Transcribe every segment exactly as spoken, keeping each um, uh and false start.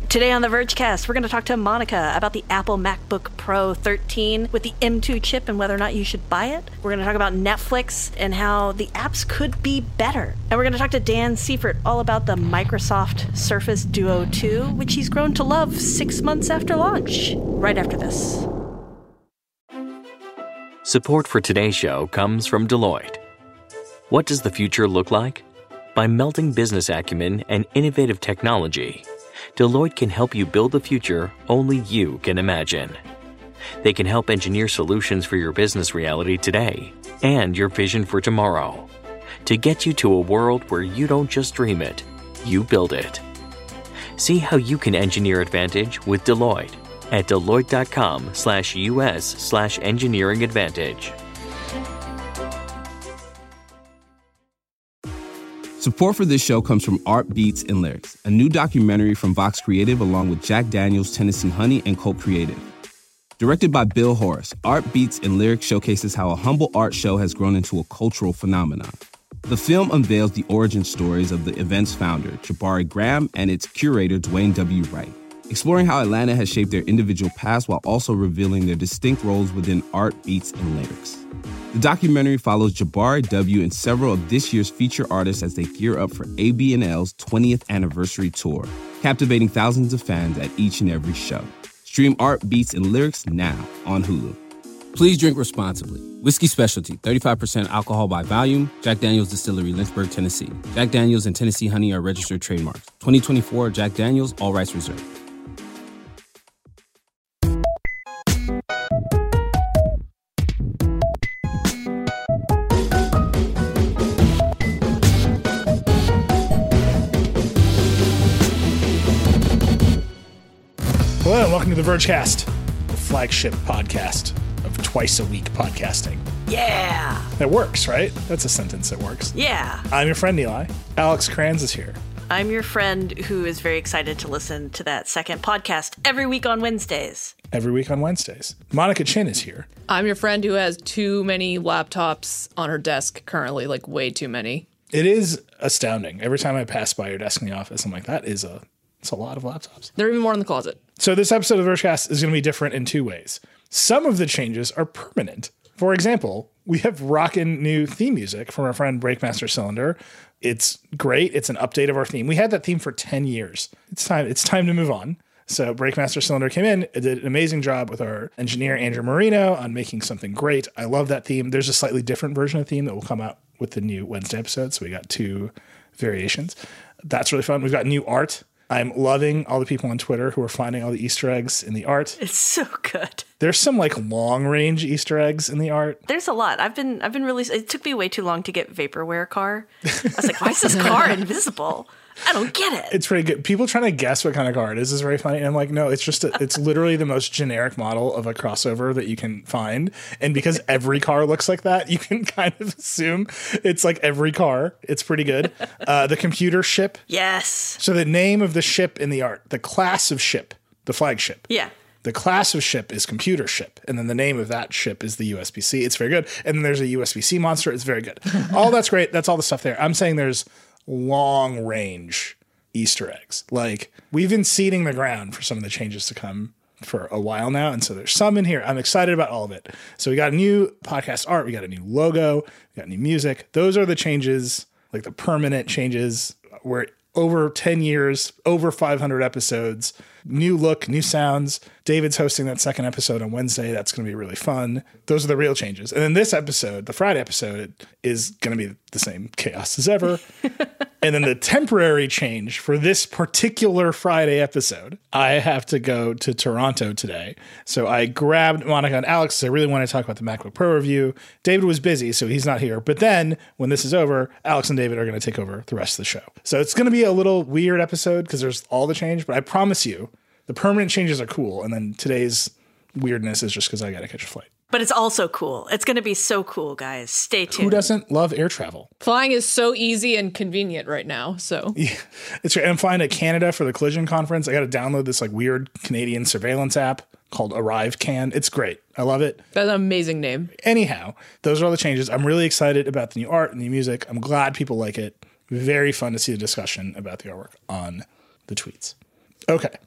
Today on the Vergecast, we're going to talk to Monica about the Apple MacBook Pro thirteen with the M two chip and whether or not you should buy it. We're going to talk about Netflix and how the apps could be better. And we're going to talk to Dan Seifert all about the Microsoft Surface Duo two, which he's grown to love six months after launch. Right after this. Support for today's show comes from Deloitte. What does the future look like? By melting business acumen and innovative technology, Deloitte can help you build the future only you can imagine. They can help engineer solutions for your business reality today and your vision for tomorrow to get you to a world where you don't just dream it, you build it. See how you can engineer advantage with Deloitte at Deloitte.com slash US slash engineering advantage. Support for this show comes from Art Beats and Lyrics, a new documentary from Vox Creative along with Jack Daniels, Tennessee Honey, and Cult Creative. Directed by Bill Horace, Art Beats and Lyrics showcases how a humble art show has grown into a cultural phenomenon. The film unveils the origin stories of the event's founder, Jabari Graham, and its curator, Dwayne W. Wright, exploring how Atlanta has shaped their individual paths while also revealing their distinct roles within art, beats, and lyrics. The documentary follows Jabari W. and several of this year's feature artists as they gear up for A B and L's twentieth anniversary tour, captivating thousands of fans at each and every show. Stream Art, Beats, and Lyrics now on Hulu. Please drink responsibly. Whiskey Specialty, thirty-five percent alcohol by volume. Jack Daniels Distillery, Lynchburg, Tennessee. Jack Daniels and Tennessee Honey are registered trademarks. twenty twenty-four Jack Daniels, all rights reserved. Hello, and welcome to the Vergecast, the flagship podcast of twice-a-week podcasting. Yeah! That works, right? That's a sentence that works. Yeah. I'm your friend, Eli. Alex Kranz is here. I'm your friend who is very excited to listen to that second podcast every week on Wednesdays. Every week on Wednesdays. Monica Chin is here. I'm your friend who has too many laptops on her desk currently, like way too many. It is astounding. Every time I pass by your desk in the office, I'm like, that is a, it's a lot of laptops. There are even more in the closet. So this episode of the Vergecast is going to be different in two ways. Some of the changes are permanent. For example, we have rockin' new theme music from our friend Breakmaster Cylinder. It's great. It's an update of our theme. We had that theme for ten years. It's time. It's time to move on. So Breakmaster Cylinder came in, did an amazing job with our engineer, Andrew Marino, on making something great. I love that theme. There's a slightly different version of the theme that will come out with the new Wednesday episode. So we got two variations. That's really fun. We've got new art. I'm loving all the people on Twitter who are finding all the Easter eggs in the art. It's so good. There's some like long range Easter eggs in the art. There's a lot. I've been I've been really it took me way too long to get Vaporware car. I was like, why is this car invisible? I don't get it. It's pretty good. People trying to guess what kind of car it is is very funny. And I'm like, no, it's just, a, it's literally the most generic model of a crossover that you can find. And because every car looks like that, you can kind of assume it's like every car. It's pretty good. Uh, the computer ship. Yes. So the name of the ship in the art, the class of ship, the flagship. Yeah. The class of ship is computer ship. And then the name of that ship is the U S B C. It's very good. And then there's a U S B C monster. It's very good. All that's great. That's all the stuff there. I'm saying there's long range Easter eggs. Like, we've been seeding the ground for some of the changes to come for a while now. And so there's some in here. I'm excited about all of it. So we got a new podcast art. We got a new logo. We got new music. Those are the changes, like the permanent changes. We're over ten years, over five hundred episodes, new look, new sounds. David's hosting that second episode on Wednesday. That's going to be really fun. Those are the real changes. And then this episode, the Friday episode, is going to be the same chaos as ever. And then the temporary change for this particular Friday episode, I have to go to Toronto today. So I grabbed Monica and Alex. I really want to talk about the MacBook Pro review. David was busy, so he's not here. But then when this is over, Alex and David are going to take over the rest of the show. So it's going to be a little weird episode because there's all the change. But I promise you, the permanent changes are cool. And then today's weirdness is just because I got to catch a flight. But it's also cool. It's going to be so cool, guys. Stay tuned. Who doesn't love air travel? Flying is so easy and convenient right now. So yeah, it's great. I'm flying to Canada for the Collision Conference. I got to download this like weird Canadian surveillance app called ArriveCan. It's great. I love it. That's an amazing name. Anyhow, those are all the changes. I'm really excited about the new art and the music. I'm glad people like it. Very fun to see the discussion about the artwork on the tweets. Okay.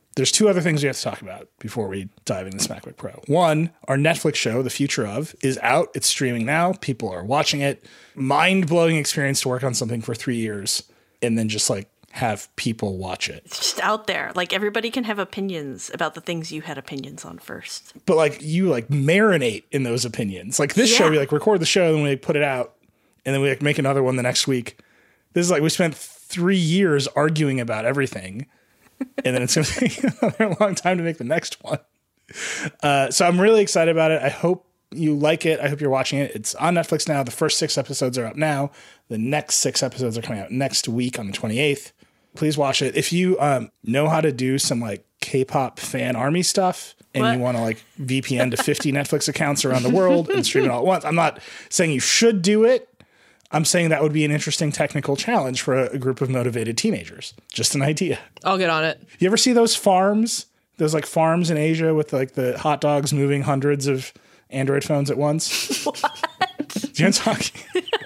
There's two other things we have to talk about before we dive into this MacBook Pro. One, our Netflix show, The Future Of, is out. It's streaming now. People are watching it. Mind-blowing experience to work on something for three years and then just like have people watch it. It's just out there. Like everybody can have opinions about the things you had opinions on first. But like you like marinate in those opinions. Like this Yeah. show, we like record the show and we like, put it out and then we like make another one the next week. This is like we spent three years arguing about everything. And then it's going to take another long time to make the next one. Uh, so I'm really excited about it. I hope you like it. I hope you're watching it. It's on Netflix now. The first six episodes are up now. The next six episodes are coming out next week on the twenty-eighth. Please watch it. If you um, know how to do some like K-pop fan army stuff and What? you want to like V P N to fifty Netflix accounts around the world and stream it all at once, I'm not saying you should do it. I'm saying that would be an interesting technical challenge for a, a group of motivated teenagers. Just an idea. I'll get on it. You ever see those farms? Those like farms in Asia with like the hot dogs moving hundreds of Android phones at once? What? Do you know what I'm talking?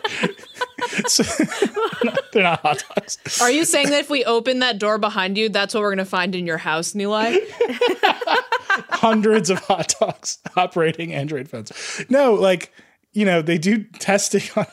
So, they're not hot dogs. Are you saying that if we open that door behind you, that's what we're going to find in your house, Nilay? Hundreds of hot dogs operating Android phones. No, like, you know, they do testing on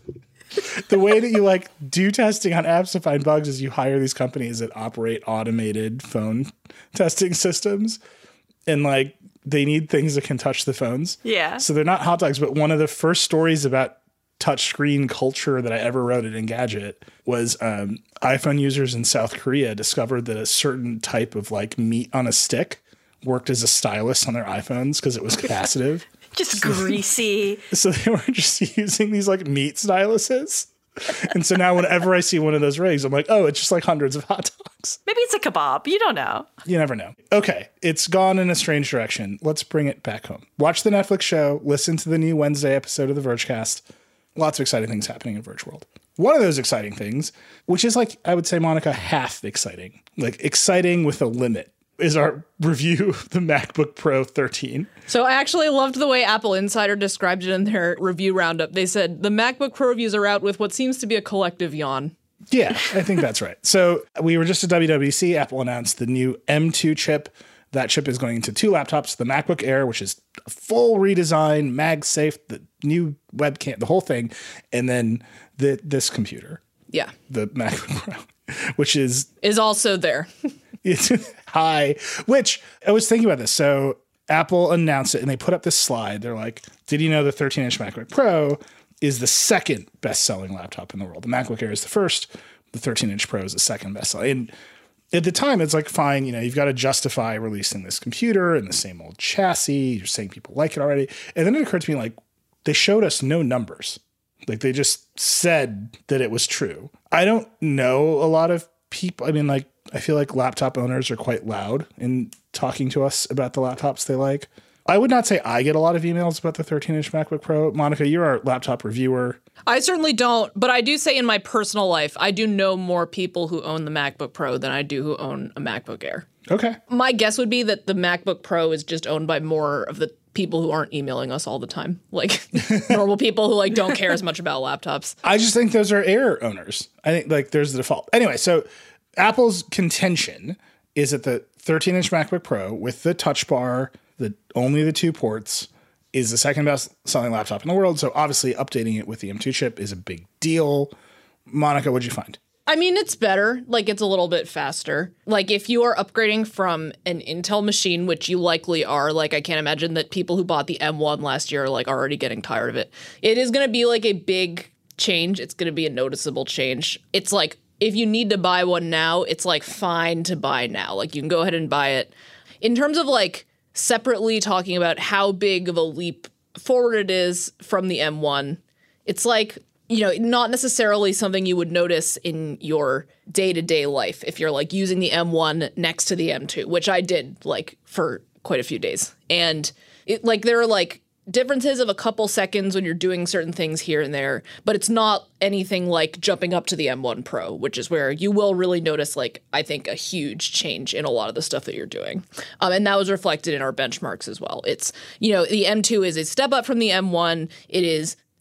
the way that you like do testing on apps to find bugs is you hire these companies that operate automated phone testing systems and like they need things that can touch the phones. Yeah. So they're not hot dogs, but one of the first stories about touchscreen culture that I ever wrote at Engadget was um, iPhone users in South Korea discovered that a certain type of like meat on a stick worked as a stylus on their iPhones because it was capacitive. Just greasy. So they were just using these like meat styluses. And so now whenever I see one of those rigs, I'm like, oh, it's just like hundreds of hot dogs. Maybe it's a kebab. You don't know. You never know. Okay, it's gone in a strange direction. Let's bring it back home. Watch the Netflix show. Listen to the new Wednesday episode of the Vergecast. Lots of exciting things happening in Verge World. One of those exciting things, which is like, I would say, Monica, half exciting. Like exciting with a limit, is our review of the MacBook Pro thirteen. So I actually loved the way Apple Insider described it in their review roundup. They said, the MacBook Pro reviews are out with what seems to be a collective yawn. Yeah, I think that's right. So we were just at W W D C. Apple announced the new M two chip. That chip is going into two laptops, the MacBook Air, which is a full redesign, MagSafe, the new webcam, the whole thing, and then the this computer, Yeah. the MacBook Pro, which is Is also there. it's high, which I was thinking about this. So Apple announced it and they put up this slide. They're like, did you know the thirteen inch MacBook Pro is the second best-selling laptop in the world? The MacBook Air is the first. The thirteen inch Pro is the second best-selling. And at the time, it's like, fine, you know, you've got to justify releasing this computer and the same old chassis. You're saying people like it already. And then it occurred to me, like, they showed us no numbers. Like, they just said that it was true. I don't know a lot of people. I mean, like, I feel like laptop owners are quite loud in talking to us about the laptops they like. I would not say I get a lot of emails about the thirteen inch MacBook Pro. Monica, you're our laptop reviewer. I certainly don't, but I do say in my personal life, I do know more people who own the MacBook Pro than I do who own a MacBook Air. Okay. My guess would be that the MacBook Pro is just owned by more of the people who aren't emailing us all the time, like normal people who like don't care as much about laptops. I just think those are Air owners. I think like there's the default. Anyway, so Apple's contention is that the thirteen inch MacBook Pro with the touch bar, the only the two ports, is the second best selling laptop in the world. So obviously updating it with the M two chip is a big deal. Monica, what'd you find? I mean, it's better. Like, it's a little bit faster. Like, if you are upgrading from an Intel machine, which you likely are, like, I can't imagine that people who bought the M one last year are, like, already getting tired of it. It is going to be, like, a big change. It's going to be a noticeable change. It's, like, if you need to buy one now, it's, like, fine to buy now. Like, you can go ahead and buy it. In terms of, like, separately talking about how big of a leap forward it is from the M one, it's, like, you know, not necessarily something you would notice in your day-to-day life if you're like using the M one next to the M two, which I did like for quite a few days. And it like there are like differences of a couple seconds when you're doing certain things here and there, but it's not anything like jumping up to the M one Pro, which is where you will really notice like I think a huge change in a lot of the stuff that you're doing. Um, and that was reflected in our benchmarks as well. It's, you know, the M two is a step up from the M one. It is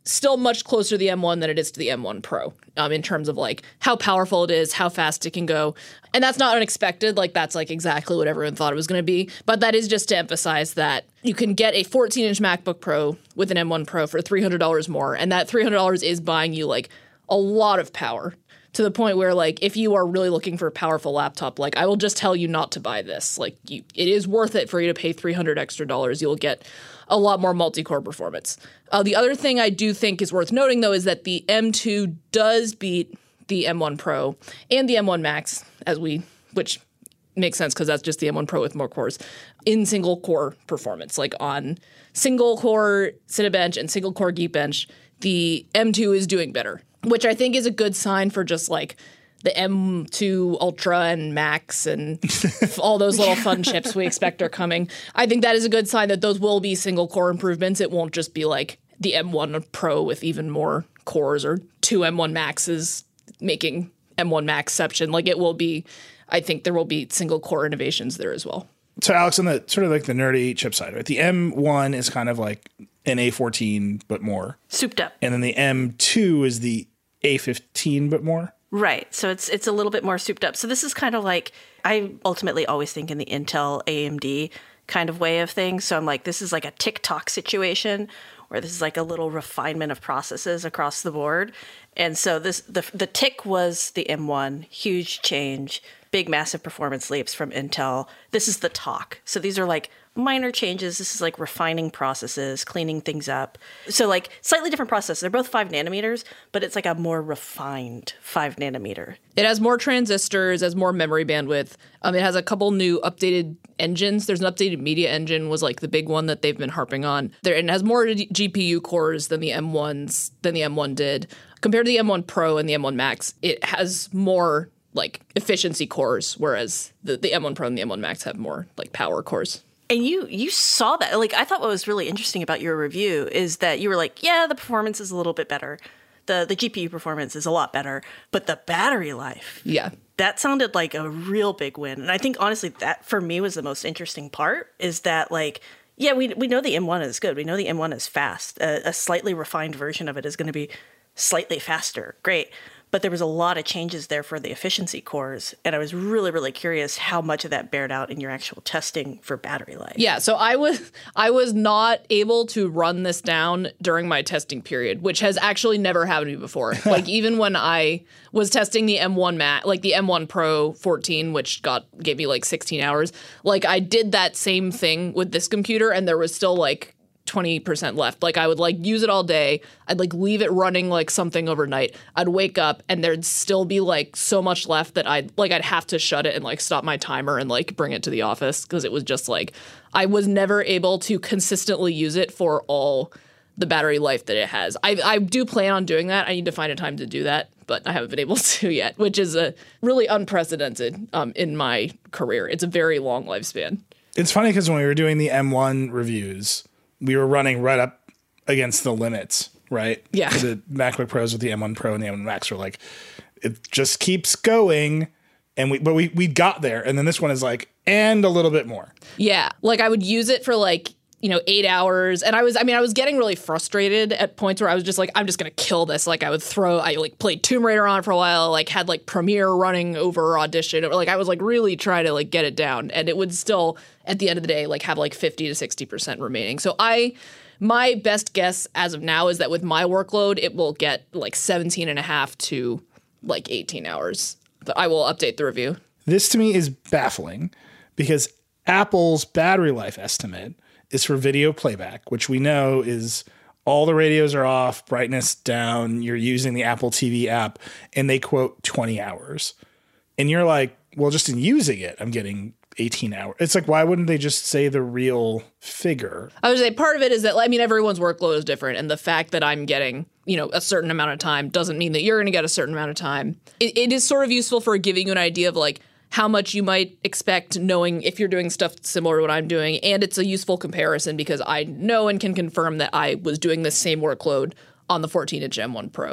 still much closer to the M one than it is to the M one Pro um, in terms of like how powerful it is, how fast it can go. And that's not unexpected. Like that's like exactly what everyone thought it was going to be. But that is just to emphasize that you can get a fourteen inch MacBook Pro with an M one Pro for three hundred dollars more. And that three hundred dollars is buying you like a lot of power to the point where like if you are really looking for a powerful laptop, like I will just tell you not to buy this. Like you, it is worth it for you to pay three hundred extra dollars. You'll get a lot more multi-core performance. Uh, the other thing I do think is worth noting, though, is that the M two does beat the M one Pro and the M one Max, as we, which makes sense because that's just the M one Pro with more cores, in single-core performance. Like on single-core Cinebench and single-core Geekbench, the M two is doing better, which I think is a good sign for just like the M two Ultra and Max and all those little fun chips we expect are coming. I think that is a good sign that those will be single core improvements. It won't just be like the M one Pro with even more cores or two M one Maxes making M one Maxception. Like it will be, I think there will be single core innovations there as well. So Alex, on the sort of like the nerdy chip side, right? The M one is kind of like an A fourteen, but more. Souped up. And then the M two is the A fifteen, but more. Right. So it's it's a little bit more souped up. So this is kind of like, I ultimately always think in the Intel A M D kind of way of things. So I'm like, this is like a TikTok situation where this is like a little refinement of processes across the board. And so this the the tick was the M one, huge change, big massive performance leaps from Intel. This is the talk. So these are like minor changes. This is like refining processes, cleaning things up. So like slightly different process. They're both five nanometers, but it's like a more refined five nanometer. It has more transistors, has more memory bandwidth. Um, it has a couple new updated engines. There's an updated media engine was like the big one that they've been harping on. There, and it has more G P U cores than the M ones, than the M one did. Compared to the M one Pro and the M one Max, it has more like efficiency cores, whereas the, the M one Pro and the M one Max have more like power cores. And you you saw that. Like, I thought what was really interesting about your review is that you were like, yeah, the performance is a little bit better. The the G P U performance is a lot better. But the battery life, yeah, that sounded like a real big win. And I think, honestly, that for me was the most interesting part is that, like, yeah, we we know the M one is good. We know the M one is fast. A, a slightly refined version of it is going to be slightly faster. Great. But there was a lot of changes there for the efficiency cores. And I was really, really curious how much of that bared out in your actual testing for battery life. Yeah, so I was I was not able to run this down during my testing period, which has actually never happened to me before. Like even when I was testing the M one Max, like the M one Pro fourteen, which got gave me like sixteen hours, like I did that same thing with this computer and there was still like twenty percent left. Like I would like use it all day. I'd like leave it running like something overnight. I'd wake up and there'd still be like so much left that I'd like I'd have to shut it and like stop my timer and like bring it to the office because it was just like I was never able to consistently use it for all the battery life that it has. I I do plan on doing that. I need to find a time to do that, but I haven't been able to yet, which is a really unprecedented um, in my career. It's a very long lifespan. It's funny because when we were doing the M one reviews, we were running right up against the limits, right? Yeah. The MacBook Pros with the M one Pro and the M one Max were like, it just keeps going. And we, but we, we got there. And then this one is like, and a little bit more. Yeah. Like I would use it for like, you know, eight hours. And I was, I mean, I was getting really frustrated at points where I was just like, I'm just going to kill this. Like I would throw, I like played Tomb Raider on for a while, like had like Premiere running over Audition. Or like I was like really trying to like get it down. And it would still, at the end of the day, like have like fifty to sixty percent remaining. So I, my best guess as of now is that with my workload, it will get like seventeen and a half to like eighteen hours. But I will update the review. This to me is baffling because Apple's battery life estimate is for video playback, which we know is all the radios are off, brightness down, you're using the Apple T V app, and they quote twenty hours. And you're like, well, just in using it, I'm getting eighteen hours. It's like, why wouldn't they just say the real figure? I would say part of it is that, I mean, everyone's workload is different. And the fact that I'm getting, you know, a certain amount of time doesn't mean that you're going to get a certain amount of time. It, it is sort of useful for giving you an idea of like how much you might expect knowing if you're doing stuff similar to what I'm doing. And it's a useful comparison because I know and can confirm that I was doing this same workload on the fourteen inch M one Pro.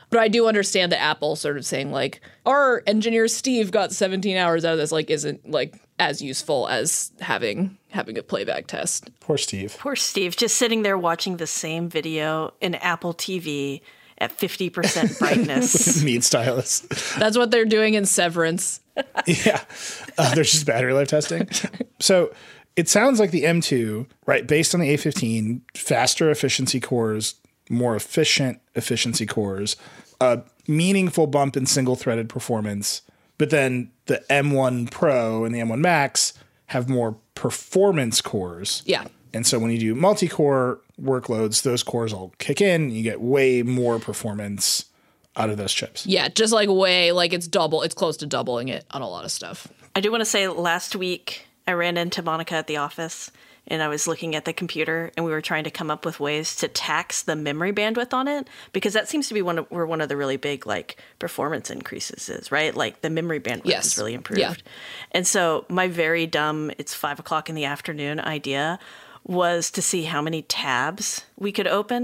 But I do understand that Apple sort of saying like, our engineer Steve got seventeen hours out of this, like isn't like as useful as having having a playback test. Poor Steve. Poor Steve, just sitting there watching the same video in Apple T V at fifty percent brightness. Meat stylus. That's what they're doing in Severance. Yeah. Uh, there's just battery life testing. So it sounds like the M two, right, based on the A fifteen, faster efficiency cores, more efficient efficiency cores, a meaningful bump in single-threaded performance, but then the M one Pro and the M one Max have more performance cores. Yeah. And so when you do multi-core workloads, those cores all kick in, you get way more performance out of those chips. Yeah, just like way, like it's double, it's close to doubling it on a lot of stuff. I do want to say last week I ran into Monica at the office and I was looking at the computer and we were trying to come up with ways to tax the memory bandwidth on it, because that seems to be one of, where one of the really big like performance increases is, right? Like the memory bandwidth Yes. is really improved. Yeah. And so my very dumb, it's five o'clock in the afternoon idea was to see how many tabs we could open.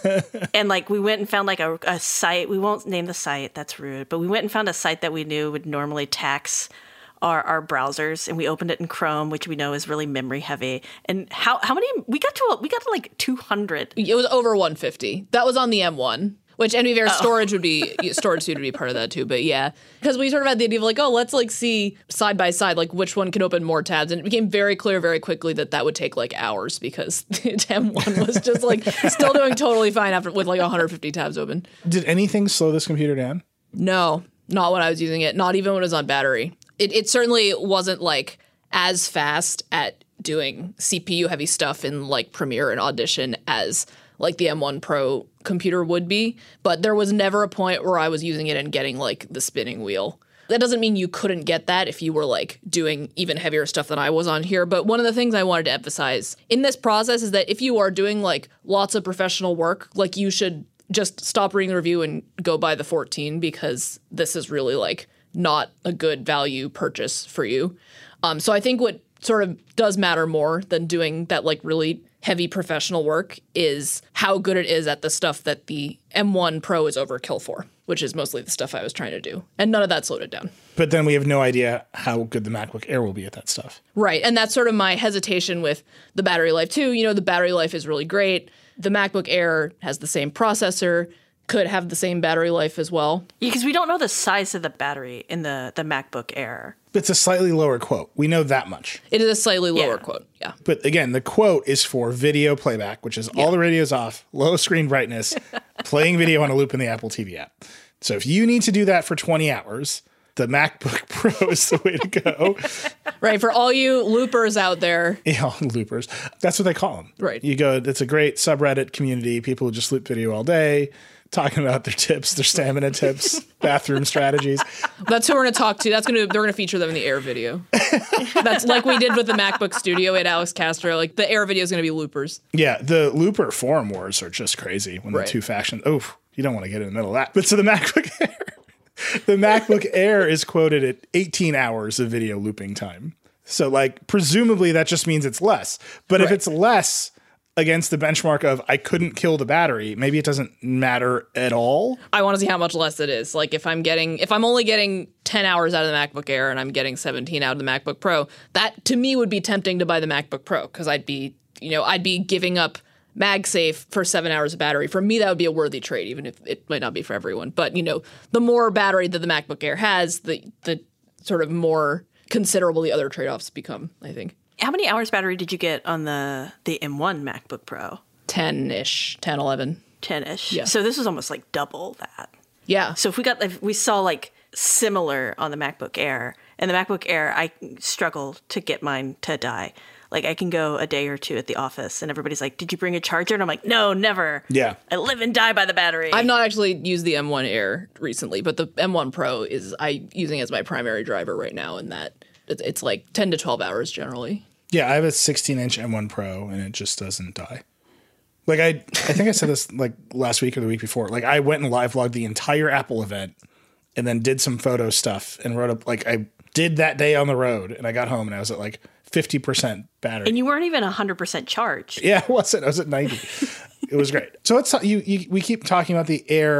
And like we went and found like a, a site. We won't name the site. That's rude. But we went and found a site that we knew would normally tax our, our browsers. And we opened it in Chrome, which we know is really memory heavy. And how, how many, we got to, we got to like two hundred. It was over one hundred fifty. That was on the M one. Which N V M oh. storage would be storage suite would be part of that too, but yeah, because we sort of had the idea of like, oh, let's like see side by side like which one can open more tabs, and it became very clear very quickly that that would take like hours because the M one was just like still doing totally fine after with like one hundred fifty tabs open. Did anything slow this computer down? No, not when I was using it. Not even when it was on battery. It it certainly wasn't like as fast at doing C P U heavy stuff in like Premiere and Audition as like the M one Pro computer would be, but there was never a point where I was using it and getting like the spinning wheel. That doesn't mean you couldn't get that if you were like doing even heavier stuff than I was on here. But one of the things I wanted to emphasize in this process is that if you are doing like lots of professional work, like you should just stop reading the review and go buy the fourteen, because this is really like not a good value purchase for you. Um, so I think what sort of does matter more than doing that like really heavy professional work is how good it is at the stuff that the M one Pro is overkill for, which is mostly the stuff I was trying to do. And none of that slowed it down. But then we have no idea how good the MacBook Air will be at that stuff. Right. And that's sort of my hesitation with the battery life too. You know, the battery life is really great. The MacBook Air has the same processor, could have the same battery life as well. Yeah, because we don't know the size of the battery in the, the MacBook Air. It's a slightly lower quote. We know that much. It is a slightly lower Yeah. quote, yeah. But again, the quote is for video playback, which is Yeah. all the radio's off, low screen brightness, playing video on a loop in the Apple T V app. So if you need to do that for twenty hours, the MacBook Pro is the way to go. Right, for all you loopers out there. Yeah, loopers. That's what they call them. Right. You go, it's a great subreddit community. People who just loop video all day, talking about their tips, their stamina tips, bathroom strategies. That's who we're going to talk to. That's going to they're going to feature them in the Air video. That's like we did with the MacBook Studio at Alex Castro. Like the Air video is going to be loopers. Yeah, the looper forum wars are just crazy when Right. the two factions. Oh, you don't want to get in the middle of that. But so the MacBook Air, the MacBook Air is quoted at eighteen hours of video looping time. So like presumably that just means it's less. But if Right. it's less against the benchmark of I couldn't kill the battery, maybe it doesn't matter at all. I want to see how much less it is. Like if I'm getting, if I'm only getting ten hours out of the MacBook Air and I'm getting seventeen out of the MacBook Pro, that to me would be tempting to buy the MacBook Pro because I'd be, you know, I'd be giving up MagSafe for seven hours of battery. For me, that would be a worthy trade, even if it might not be for everyone. But, you know, the more battery that the MacBook Air has, the the sort of more considerable the other trade-offs become, I think. How many hours battery did you get on the, the M one MacBook Pro? ten-ish, ten, eleven. ten-ish. Yeah. So this was almost like double that. Yeah. So if we got, if we saw like similar on the MacBook Air, and the MacBook Air, I struggle to get mine to die. Like I can go a day or two at the office and everybody's like, did you bring a charger? And I'm like, no, never. Yeah. I live and die by the battery. I've not actually used the M one Air recently, but the M one Pro is I using as my primary driver right now, and that it's, it's like ten to twelve hours generally. Yeah, I have a sixteen inch M one Pro and it just doesn't die. Like I I think I said this like last week or the week before. Like I went and live logged the entire Apple event and then did some photo stuff and wrote up like I did that day on the road, and I got home and I was at like fifty percent battery. and you weren't even one hundred percent charged. Yeah, I wasn't. I was at ninety. It was great. So let's talk, you, you we keep talking about the Air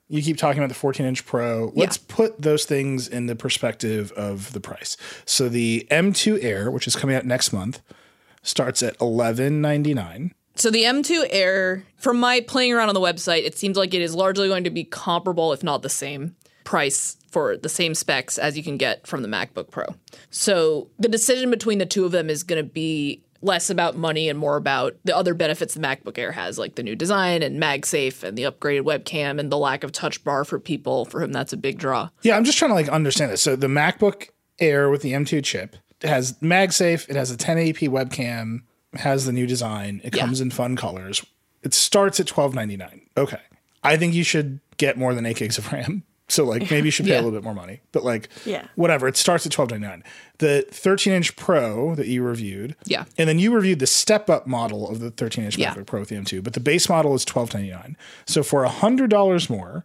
You keep talking about the fourteen-inch Pro. Let's Yeah. put those things in the perspective of the price. So the M two Air, which is coming out next month, starts at eleven ninety-nine. So the M two Air, from my playing around on the website, it seems like it is largely going to be comparable, if not the same price for the same specs as you can get from the MacBook Pro. So the decision between the two of them is going to be less about money and more about the other benefits the MacBook Air has, like the new design and MagSafe and the upgraded webcam and the lack of touch bar for people for whom that's a big draw. Yeah, I'm just trying to like understand this. So the MacBook Air with the M two chip, it has MagSafe, it has a ten eighty p webcam, has the new design, it Yeah. comes in fun colors. It starts at twelve ninety-nine. Okay. I think you should get more than eight gigs of RAM. So like maybe you should pay Yeah. a little bit more money. But like Yeah. whatever, it starts at twelve ninety-nine. The thirteen-inch Pro that you reviewed. Yeah. And then you reviewed the step-up model of the thirteen-inch Yeah. MacBook Pro with the M two, but the base model is twelve ninety-nine. So for one hundred dollars more,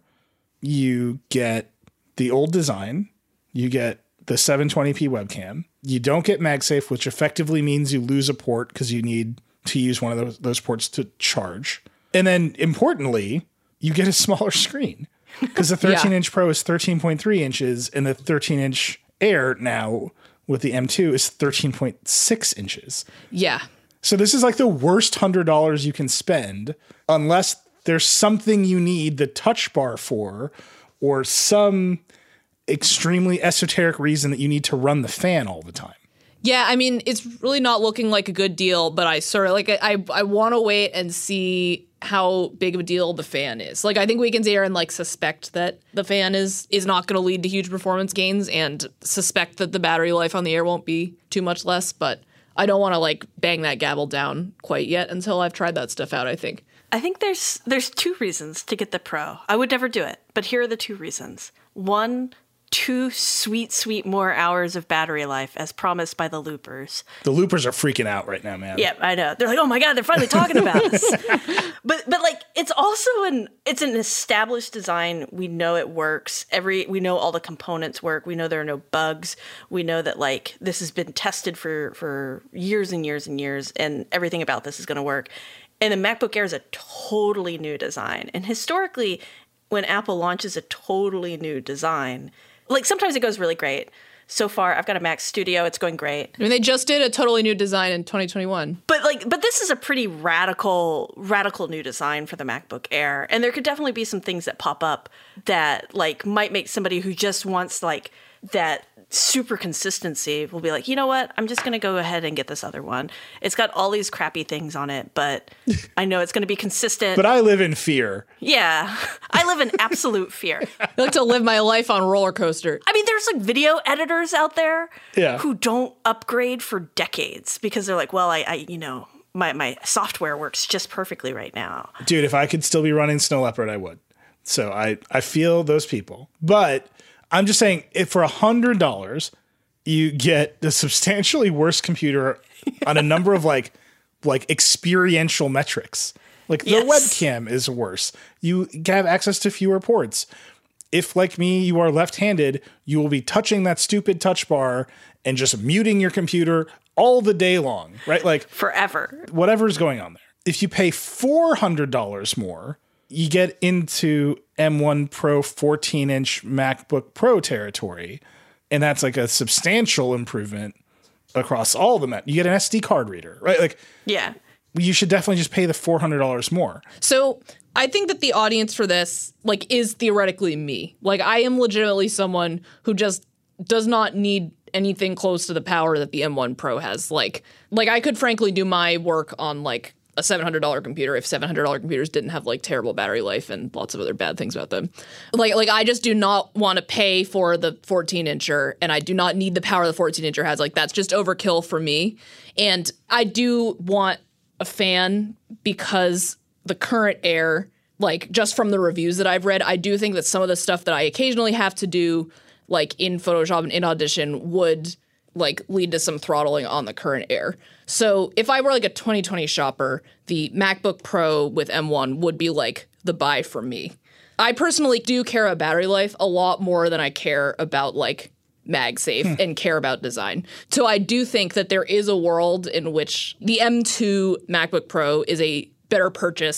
you get the old design, you get the seven twenty p webcam, you don't get MagSafe, which effectively means you lose a port because you need to use one of those, those ports to charge. And then importantly, you get a smaller screen because the thirteen-inch Pro is thirteen point three inches and the thirteen-inch Air now with the M two is thirteen point six inches. Yeah. So this is like the worst one hundred dollars you can spend unless there's something you need the touch bar for or some extremely esoteric reason that you need to run the fan all the time. Yeah, I mean, it's really not looking like a good deal, but I sort of like I I want to wait and see how big of a deal the fan is. Like, I think we can sit here and like suspect that the fan is is not going to lead to huge performance gains, and suspect that the battery life on the Air won't be too much less. But I don't want to like bang that gavel down quite yet until I've tried that stuff out, I think. I think there's there's two reasons to get the Pro. I would never do it, but here are the two reasons. One, two sweet, sweet more hours of battery life as promised by the loopers. The loopers are freaking out right now, man. Yeah, I know. They're like, oh my God, they're finally talking about us. But but like it's also an it's an established design. We know it works. Every we know all the components work. We know there are no bugs. We know that like this has been tested for for years and years and years, and everything about this is gonna work. And the MacBook Air is a totally new design. And historically, when Apple launches a totally new design, like sometimes it goes really great. So far, I've got a Mac Studio. It's going great. I mean, they just did a totally new design in twenty twenty-one. But like, but this is a pretty radical, radical new design for the MacBook Air. And there could definitely be some things that pop up that like might make somebody who just wants like that super consistency will be like, you know what? I'm just going to go ahead and get this other one. It's got all these crappy things on it, but I know it's going to be consistent. But I live in fear. Yeah, I live in absolute fear. I like to live my life on a roller coaster. I mean, there's like video editors out there Yeah. who don't upgrade for decades because they're like, well, I, I you know, my, my software works just perfectly right now. Dude, if I could still be running Snow Leopard, I would. So I, I feel those people. But I'm just saying, if for one hundred dollars, you get the substantially worse computer on a number of like like experiential metrics. Like the Yes. webcam is worse. You have access to fewer ports. If, like me, you are left-handed, you will be touching that stupid touch bar and just muting your computer all the day long, right? Like Forever. whatever's going on there. If you pay four hundred dollars more, you get into M one Pro fourteen-inch MacBook Pro territory, and that's like a substantial improvement across all the Mac. You get an S D card reader, right? Like Yeah. you should definitely just pay the four hundred dollars more. So I think that the audience for this, like, is theoretically me. Like, I am legitimately someone who just does not need anything close to the power that the M one Pro has. Like, like I could frankly do my work on like a seven hundred dollars computer if seven hundred dollars computers didn't have like terrible battery life and lots of other bad things about them. Like, like I just do not want to pay for the fourteen incher, and I do not need the power the fourteen incher has. Like, that's just overkill for me. And I do want a fan because the current Air, like just from the reviews that I've read, I do think that some of the stuff that I occasionally have to do, like in Photoshop and in Audition, would like lead to some throttling on the current Air. So if I were like a twenty twenty shopper, the MacBook Pro with M one would be like the buy for me. I personally do care about battery life a lot more than I care about like MagSafe and care about design. So I do think that there is a world in which the M two MacBook Pro is a better purchase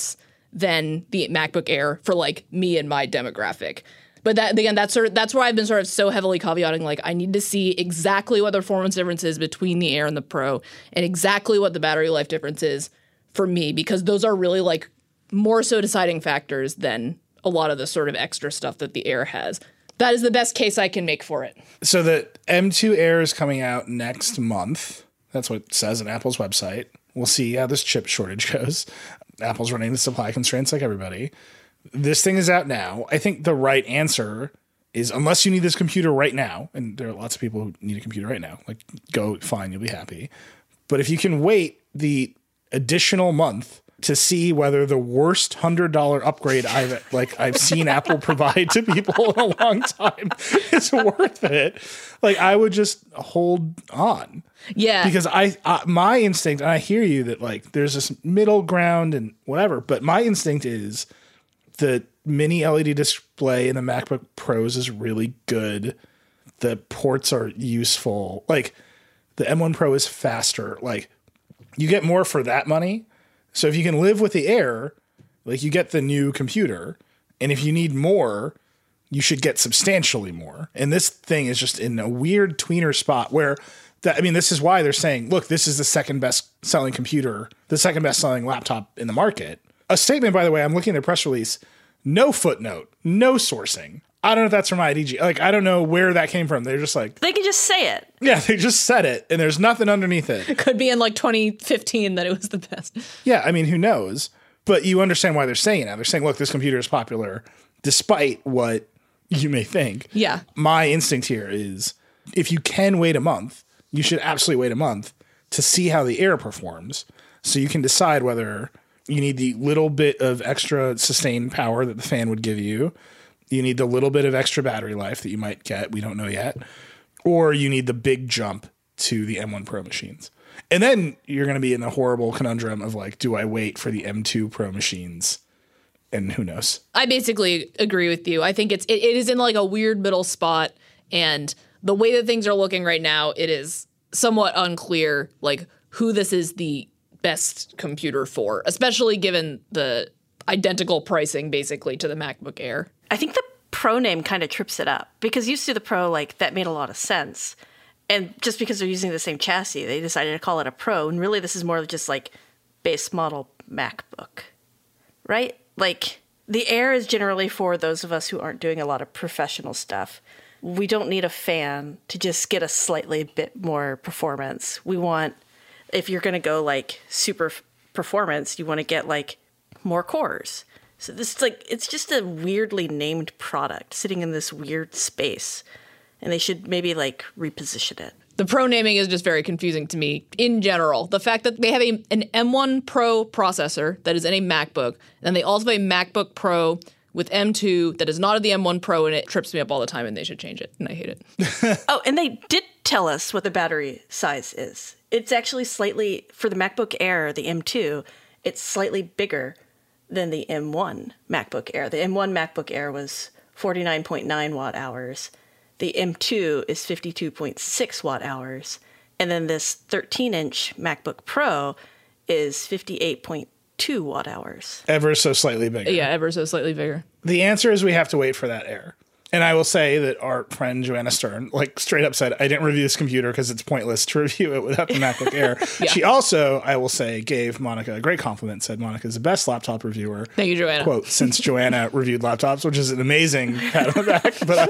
than the MacBook Air for like me and my demographic. But that again, that's sort of that's why I've been sort of so heavily caveating, like I need to see exactly what the performance difference is between the Air and the Pro, and exactly what the battery life difference is for me, because those are really like more so deciding factors than a lot of the sort of extra stuff that the Air has. That is the best case I can make for it. So the M two Air is coming out next month. That's what it says on Apple's website. We'll see how this chip shortage goes. Apple's running the supply constraints like everybody. This thing is out now. I think the right answer is, unless you need this computer right now, and there are lots of people who need a computer right now, like go, fine, you'll be happy. But if you can wait the additional month to see whether the worst one hundred dollars upgrade I've like I've seen Apple provide to people in a long time is worth it, like I would just hold on. Yeah. Because I, uh, my instinct, and I hear you that like there's this middle ground and whatever, but my instinct is the mini L E D display in the MacBook Pros is really good. The ports are useful. Like the M one Pro is faster. Like you get more for that money. So if you can live with the Air, like you get the new computer, and if you need more, you should get substantially more. And this thing is just in a weird tweener spot where that, I mean, this is why they're saying, look, this is the second best selling computer, the second best selling laptop in the market. A statement, by the way, I'm looking at the press release, no footnote, no sourcing. I don't know if that's from I D G. Like, I don't know where that came from. They're just like... They can just say it. Yeah, they just said it, and there's nothing underneath it. It could be in like twenty fifteen that it was the best. Yeah, I mean, who knows? But you understand why they're saying it. They're saying, look, this computer is popular despite what you may think. Yeah. My instinct here is if you can wait a month, you should absolutely wait a month to see how the Air performs so you can decide whether you need the little bit of extra sustained power that the fan would give you. You need the little bit of extra battery life that you might get. We don't know yet. Or you need the big jump to the M one Pro machines. And then you're going to be in the horrible conundrum of like, do I wait for the M two Pro machines? And who knows? I basically agree with you. I think it's it, it is in like a weird middle spot. And the way that things are looking right now, it is somewhat unclear like who this is the best computer for, especially given the identical pricing basically to the MacBook Air. I think the Pro name kind of trips it up because used to the Pro, like that made a lot of sense. And just because they're using the same chassis, they decided to call it a Pro. And really, this is more just like base model MacBook, right? Like the Air is generally for those of us who aren't doing a lot of professional stuff. We don't need a fan to just get a slightly bit more performance. We want, if you're going to go like super performance, you want to get like more cores. So this is like, it's just a weirdly named product sitting in this weird space. And they should maybe like reposition it. The Pro naming is just very confusing to me in general. The fact that they have a, an M one Pro processor that is in a MacBook, and they also have a MacBook Pro with M two that is not the M one Pro, and it trips me up all the time, and they should change it, and I hate it. Oh, and they did tell us what the battery size is. It's actually slightly, for the MacBook Air, the M two, it's slightly bigger than the M one MacBook Air. The M one MacBook Air was forty-nine point nine watt hours. The M two is fifty-two point six watt hours. And then this thirteen inch MacBook Pro is fifty-eight point two watt hours. Ever so slightly bigger. Yeah, ever so slightly bigger. The answer is we have to wait for that Air. And I will say that our friend Joanna Stern, like straight up said, I didn't review this computer because it's pointless to review it without the MacBook Air. Yeah. She also, I will say, gave Monica a great compliment, said Monica's the best laptop reviewer. Thank you, Joanna. Quote, since Joanna reviewed laptops, which is an amazing pat on the back. But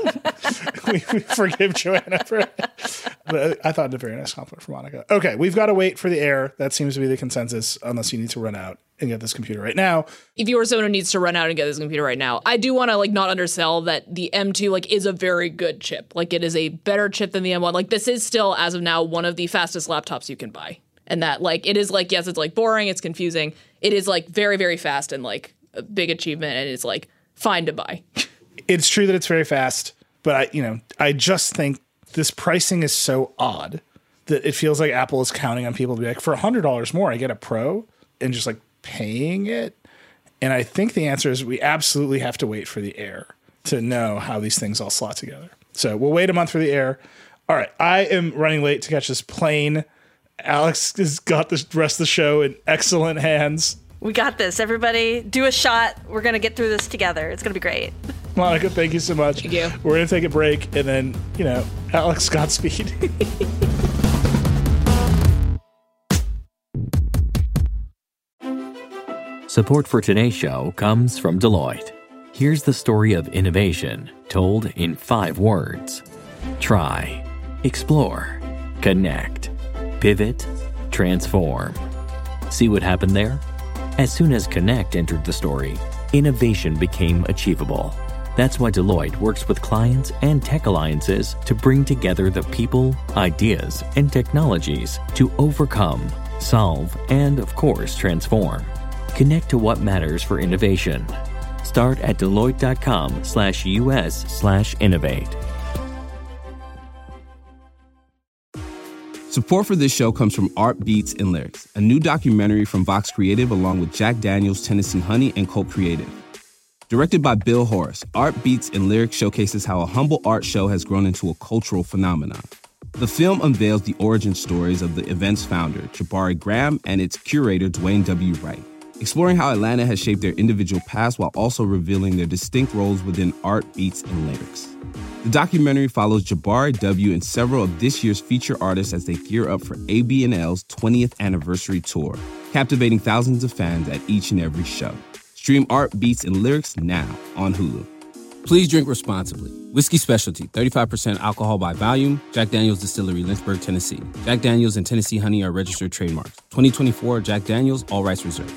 I, we, we forgive Joanna for it. But I thought it a very nice compliment for Monica. Okay, we've got to wait for the Air. That seems to be the consensus, unless you need to run out and get this computer right now. If you are someone who needs to run out and get this computer right now, I do want to like not undersell that the M two like is a very good chip. Like it is a better chip than the M one. Like this is still, as of now, one of the fastest laptops you can buy. And that like it is like, yes, it's like boring, it's confusing. It is like very, very fast and like a big achievement, and it's like fine to buy. It's true that it's very fast, but I, you know, I just think this pricing is so odd that it feels like Apple is counting on people to be like, for one hundred dollars more, I get a Pro, and just like paying it. And I think the answer is we absolutely have to wait for the Air to know how these things all slot together. So we'll wait a month for the Air. All right, I am running late to catch this plane. Alex has got the rest of the show in excellent hands. We got this. Everybody, do a shot. We're going to get through this together. It's going to be great. Monica, thank you so much. Thank you. We're going to take a break, and then, you know, Alex, Godspeed. Support for today's show comes from Deloitte. Here's the story of innovation told in five words. Try, explore, connect, pivot, transform. See what happened there? As soon as connect entered the story, innovation became achievable. That's why Deloitte works with clients and tech alliances to bring together the people, ideas, and technologies to overcome, solve, and of course, transform. Connect to what matters for innovation. Start at Deloitte.com slash US slash innovate. Support for this show comes from Art Beats and Lyrics, a new documentary from Vox Creative along with Jack Daniels, Tennessee Honey, and Colt Creative. Directed by Bill Horace, Art Beats and Lyrics showcases how a humble art show has grown into a cultural phenomenon. The film unveils the origin stories of the event's founder, Jabari Graham, and its curator, Dwayne W. Wright, exploring how Atlanta has shaped their individual paths while also revealing their distinct roles within art, beats, and lyrics. The documentary follows Jabari W. and several of this year's feature artists as they gear up for A B and L's twentieth anniversary tour, captivating thousands of fans at each and every show. Stream Art, Beats, and Lyrics now on Hulu. Please drink responsibly. Whiskey Specialty, thirty-five percent alcohol by volume. Jack Daniel's Distillery, Lynchburg, Tennessee. Jack Daniel's and Tennessee Honey are registered trademarks. twenty twenty-four Jack Daniel's, all rights reserved.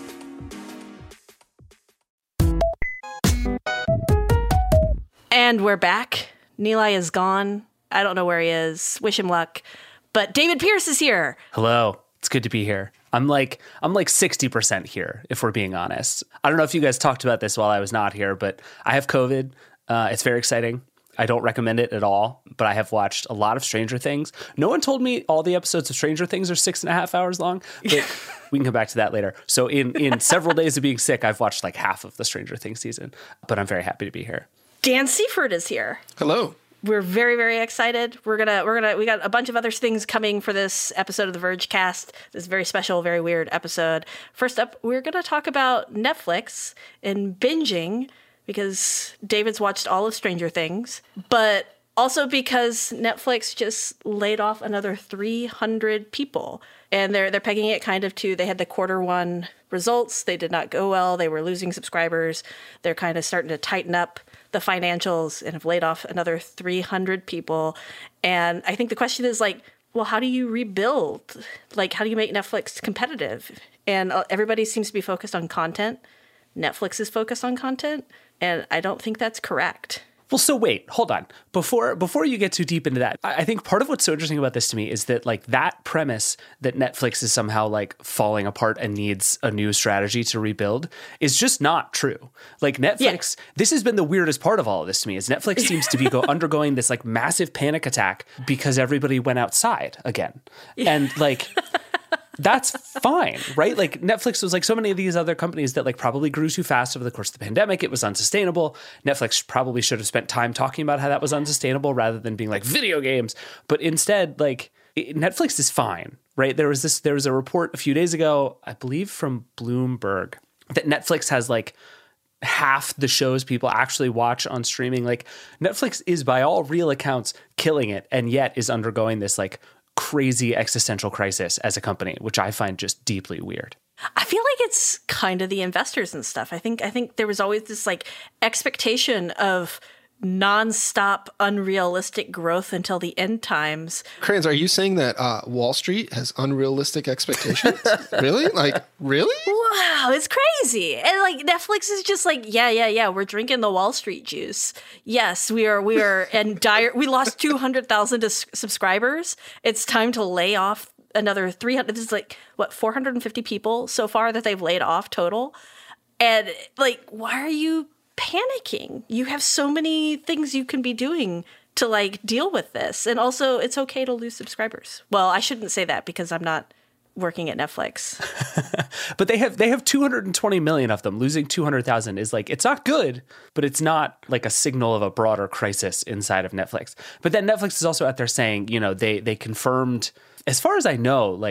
And we're back. Nilay is gone. I don't know where he is. Wish him luck. But David Pierce is here. Hello. It's good to be here. I'm like I'm like sixty percent here, if we're being honest. I don't know if you guys talked about this while I was not here, but I have COVID. Uh, it's very exciting. I don't recommend it at all, but I have watched a lot of Stranger Things. No one told me all the episodes of Stranger Things are six and a half hours long, but we can come back to that later. So in, in several days of being sick, I've watched like half of the Stranger Things season, but I'm very happy to be here. Dan Seifert is here. Hello. We're very, very excited. We're gonna, we're gonna, we got a bunch of other things coming for this episode of the Verge Cast. This very special, very weird episode. First up, we're gonna talk about Netflix and binging because David's watched all of Stranger Things, but also because Netflix just laid off another three hundred people, and they're they're pegging it kind of to they had the quarter one results. They did not go well. They were losing subscribers. They're kind of starting to tighten up the financials and have laid off another three hundred people. And I think the question is like, well, how do you rebuild? Like, how do you make Netflix competitive? And everybody seems to be focused on content. Netflix is focused on content. And I don't think that's correct. Well, so wait, hold on. Before before you get too deep into that, I think part of what's so interesting about this to me is that like that premise that Netflix is somehow like falling apart and needs a new strategy to rebuild is just not true. Like Netflix, yeah. This has been the weirdest part of all of this to me is Netflix seems to be go, undergoing this like massive panic attack because everybody went outside again. And like... That's fine, right? Like Netflix was like so many of these other companies that like probably grew too fast over the course of the pandemic. It was unsustainable. Netflix probably should have spent time talking about how that was unsustainable rather than being like video games. But instead, like it, Netflix is fine, right? There was this, there was a report a few days ago, I believe from Bloomberg, that Netflix has like half the shows people actually watch on streaming. Like Netflix is by all real accounts killing it and yet is undergoing this like crazy existential crisis as a company, which I find just deeply weird. I feel like it's kind of the investors and stuff. I think I think there was always this like expectation of nonstop unrealistic growth until the end times. Kranz, are you saying that uh, Wall Street has unrealistic expectations? Really? Like, really? Wow, it's crazy. And like Netflix is just like, yeah, yeah, yeah, we're drinking the Wall Street juice. Yes, we are, we are in dire, we lost two hundred thousand subscribers. It's time to lay off another three hundred, this is like, what, four hundred fifty people so far that they've laid off total. And like, why are you panicking? You have so many things you can be doing to like deal with this. And also it's okay to lose subscribers. Well, I shouldn't say that because I'm not working at Netflix. But they have they have two hundred twenty million of them. Losing two hundred thousand is like, it's not good, but it's not like a signal of a broader crisis inside of Netflix. But then Netflix is also out there saying, you know, they they confirmed, as far as I know, like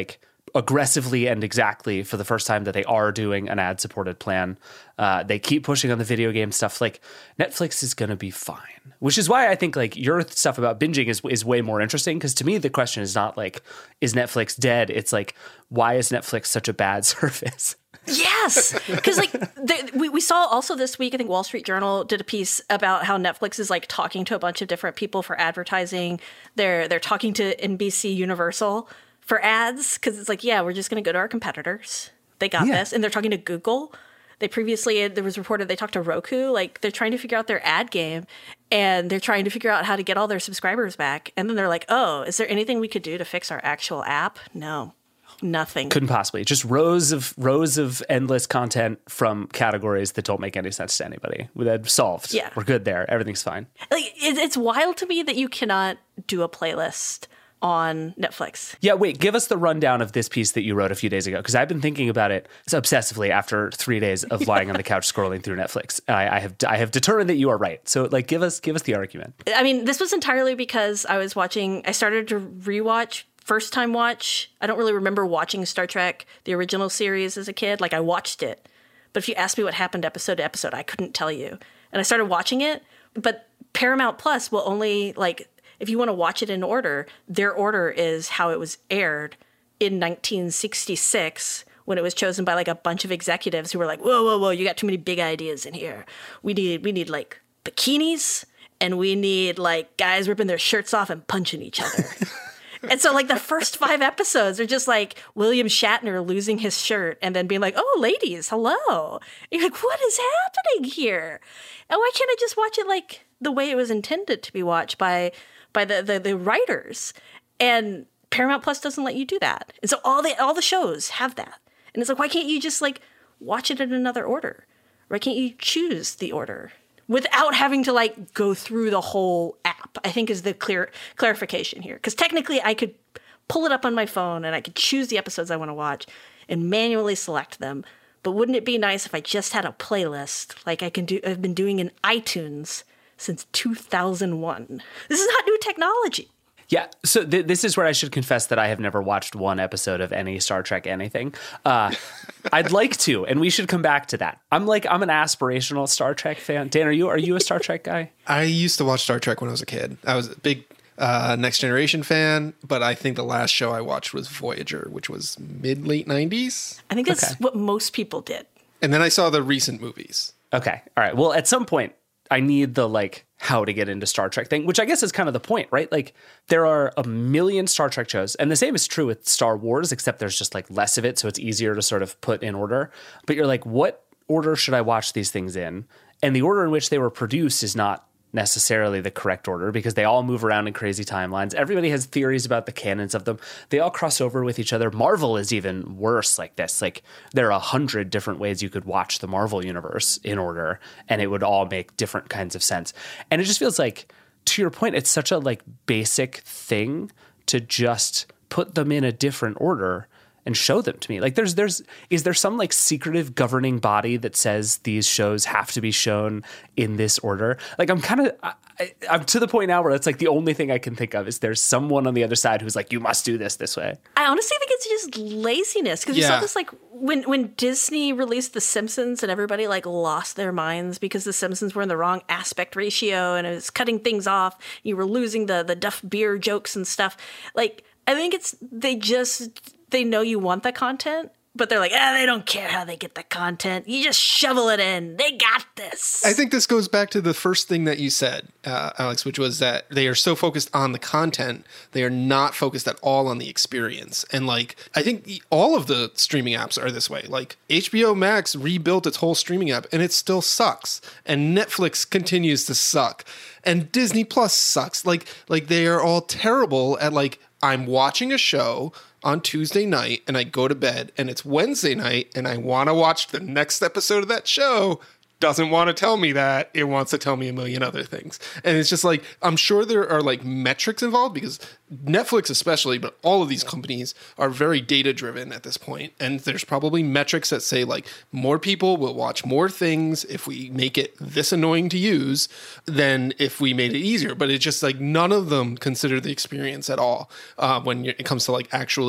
aggressively and exactly for the first time that they are doing an ad-supported plan. Uh, they keep pushing on the video game stuff. Like, Netflix is going to be fine, which is why I think like your stuff about binging is is way more interesting. Because to me, the question is not like, is Netflix dead? It's like, why is Netflix such a bad service? Yes, because like the, we, we saw also this week, I think Wall Street Journal did a piece about how Netflix is like talking to a bunch of different people for advertising. They're they're talking to N B C Universal for ads because it's like, yeah, we're just going to go to our competitors. They got Yeah. this. And they're talking to Google. They previously, there was reported they talked to Roku. Like, they're trying to figure out their ad game and they're trying to figure out how to get all their subscribers back. And then they're like, oh, is there anything we could do to fix our actual app? No, nothing. Couldn't possibly. Just rows of rows of endless content from categories that don't make any sense to anybody. That's solved. Yeah. We're good there. Everything's fine. Like, it, it's wild to me that you cannot do a playlist on Netflix. Yeah, wait, give us the rundown of this piece that you wrote a few days ago, because I've been thinking about it obsessively after three days of lying on the couch scrolling through Netflix. I, I have I have determined that you are right. So, like, give us give us the argument. I mean, this was entirely because I was watching, I started to rewatch, first time watch. I don't really remember watching Star Trek, the original series as a kid. Like, I watched it. But if you asked me what happened episode to episode, I couldn't tell you. And I started watching it, but Paramount Plus will only, like, if you want to watch it in order, their order is how it was aired in nineteen sixty-six when it was chosen by like a bunch of executives who were like, whoa, whoa, whoa, you got too many big ideas in here. We need, we need like bikinis and we need like guys ripping their shirts off and punching each other. And so like the first five episodes are just like William Shatner losing his shirt and then being like, oh, ladies, hello. And you're like, what is happening here? And why can't I just watch it like the way it was intended to be watched by by the, the, the writers? And Paramount Plus doesn't let you do that. And so all the all the shows have that. And it's like, why can't you just like watch it in another order? Why can't you choose the order without having to like go through the whole app? I think is the clear clarification here. Because technically I could pull it up on my phone and I could choose the episodes I want to watch and manually select them. But wouldn't it be nice if I just had a playlist like I can do I've been doing in iTunes since two thousand one. This is not new technology. Yeah, so th- this is where I should confess that I have never watched one episode of any Star Trek anything. Uh, I'd like to, and we should come back to that. I'm like, I'm an aspirational Star Trek fan. Dan, are you are you a Star Trek guy? I used to watch Star Trek when I was a kid. I was a big uh, Next Generation fan, but I think the last show I watched was Voyager, which was mid-late nineties. I think that's Okay. what most people did. And then I saw the recent movies. Okay, all right. Well, at some point, I need the like how to get into Star Trek thing, which I guess is kind of the point, right? Like there are a million Star Trek shows, and the same is true with Star Wars, except there's just like less of it, so it's easier to sort of put in order. But you're like, what order should I watch these things in? And the order in which they were produced is not necessarily the correct order because they all move around in crazy timelines. Everybody has theories about the canons of them. They all cross over with each other. Marvel is even worse like this. Like there are a hundred different ways you could watch the Marvel universe in order and it would all make different kinds of sense. And it just feels like, to your point, it's such a like basic thing to just put them in a different order and show them to me. Like there's, there's, is there some like secretive governing body that says these shows have to be shown in this order? Like I'm kind of, I, I'm to the point now where it's like the only thing I can think of is there's someone on the other side who's like, you must do this this way. I honestly think it's just laziness because you saw Yeah. this like when when Disney released The Simpsons and everybody like lost their minds because The Simpsons were in the wrong aspect ratio and it was cutting things off. You were losing the the Duff beer jokes and stuff. Like I think it's they just they know you want the content, but they're like, ah, they don't care how they get the content. You just shovel it in. They got this. I think this goes back to the first thing that you said, uh, Alex, which was that they are so focused on the content, they are not focused at all on the experience. And like, I think the, all of the streaming apps are this way. Like H B O Max rebuilt its whole streaming app and it still sucks. And Netflix continues to suck. And Disney Plus sucks. Like, like they are all terrible at like, I'm watching a show on Tuesday night and I go to bed and it's Wednesday night and I want to watch the next episode of that show. Doesn't want to tell me that. It wants to tell me a million other things. And it's just like, I'm sure there are like metrics involved because Netflix especially, but all of these companies are very data driven at this point. And there's probably metrics that say like more people will watch more things if we make it this annoying to use than if we made it easier. But it's just like none of them consider the experience at all uh, when it comes to like actually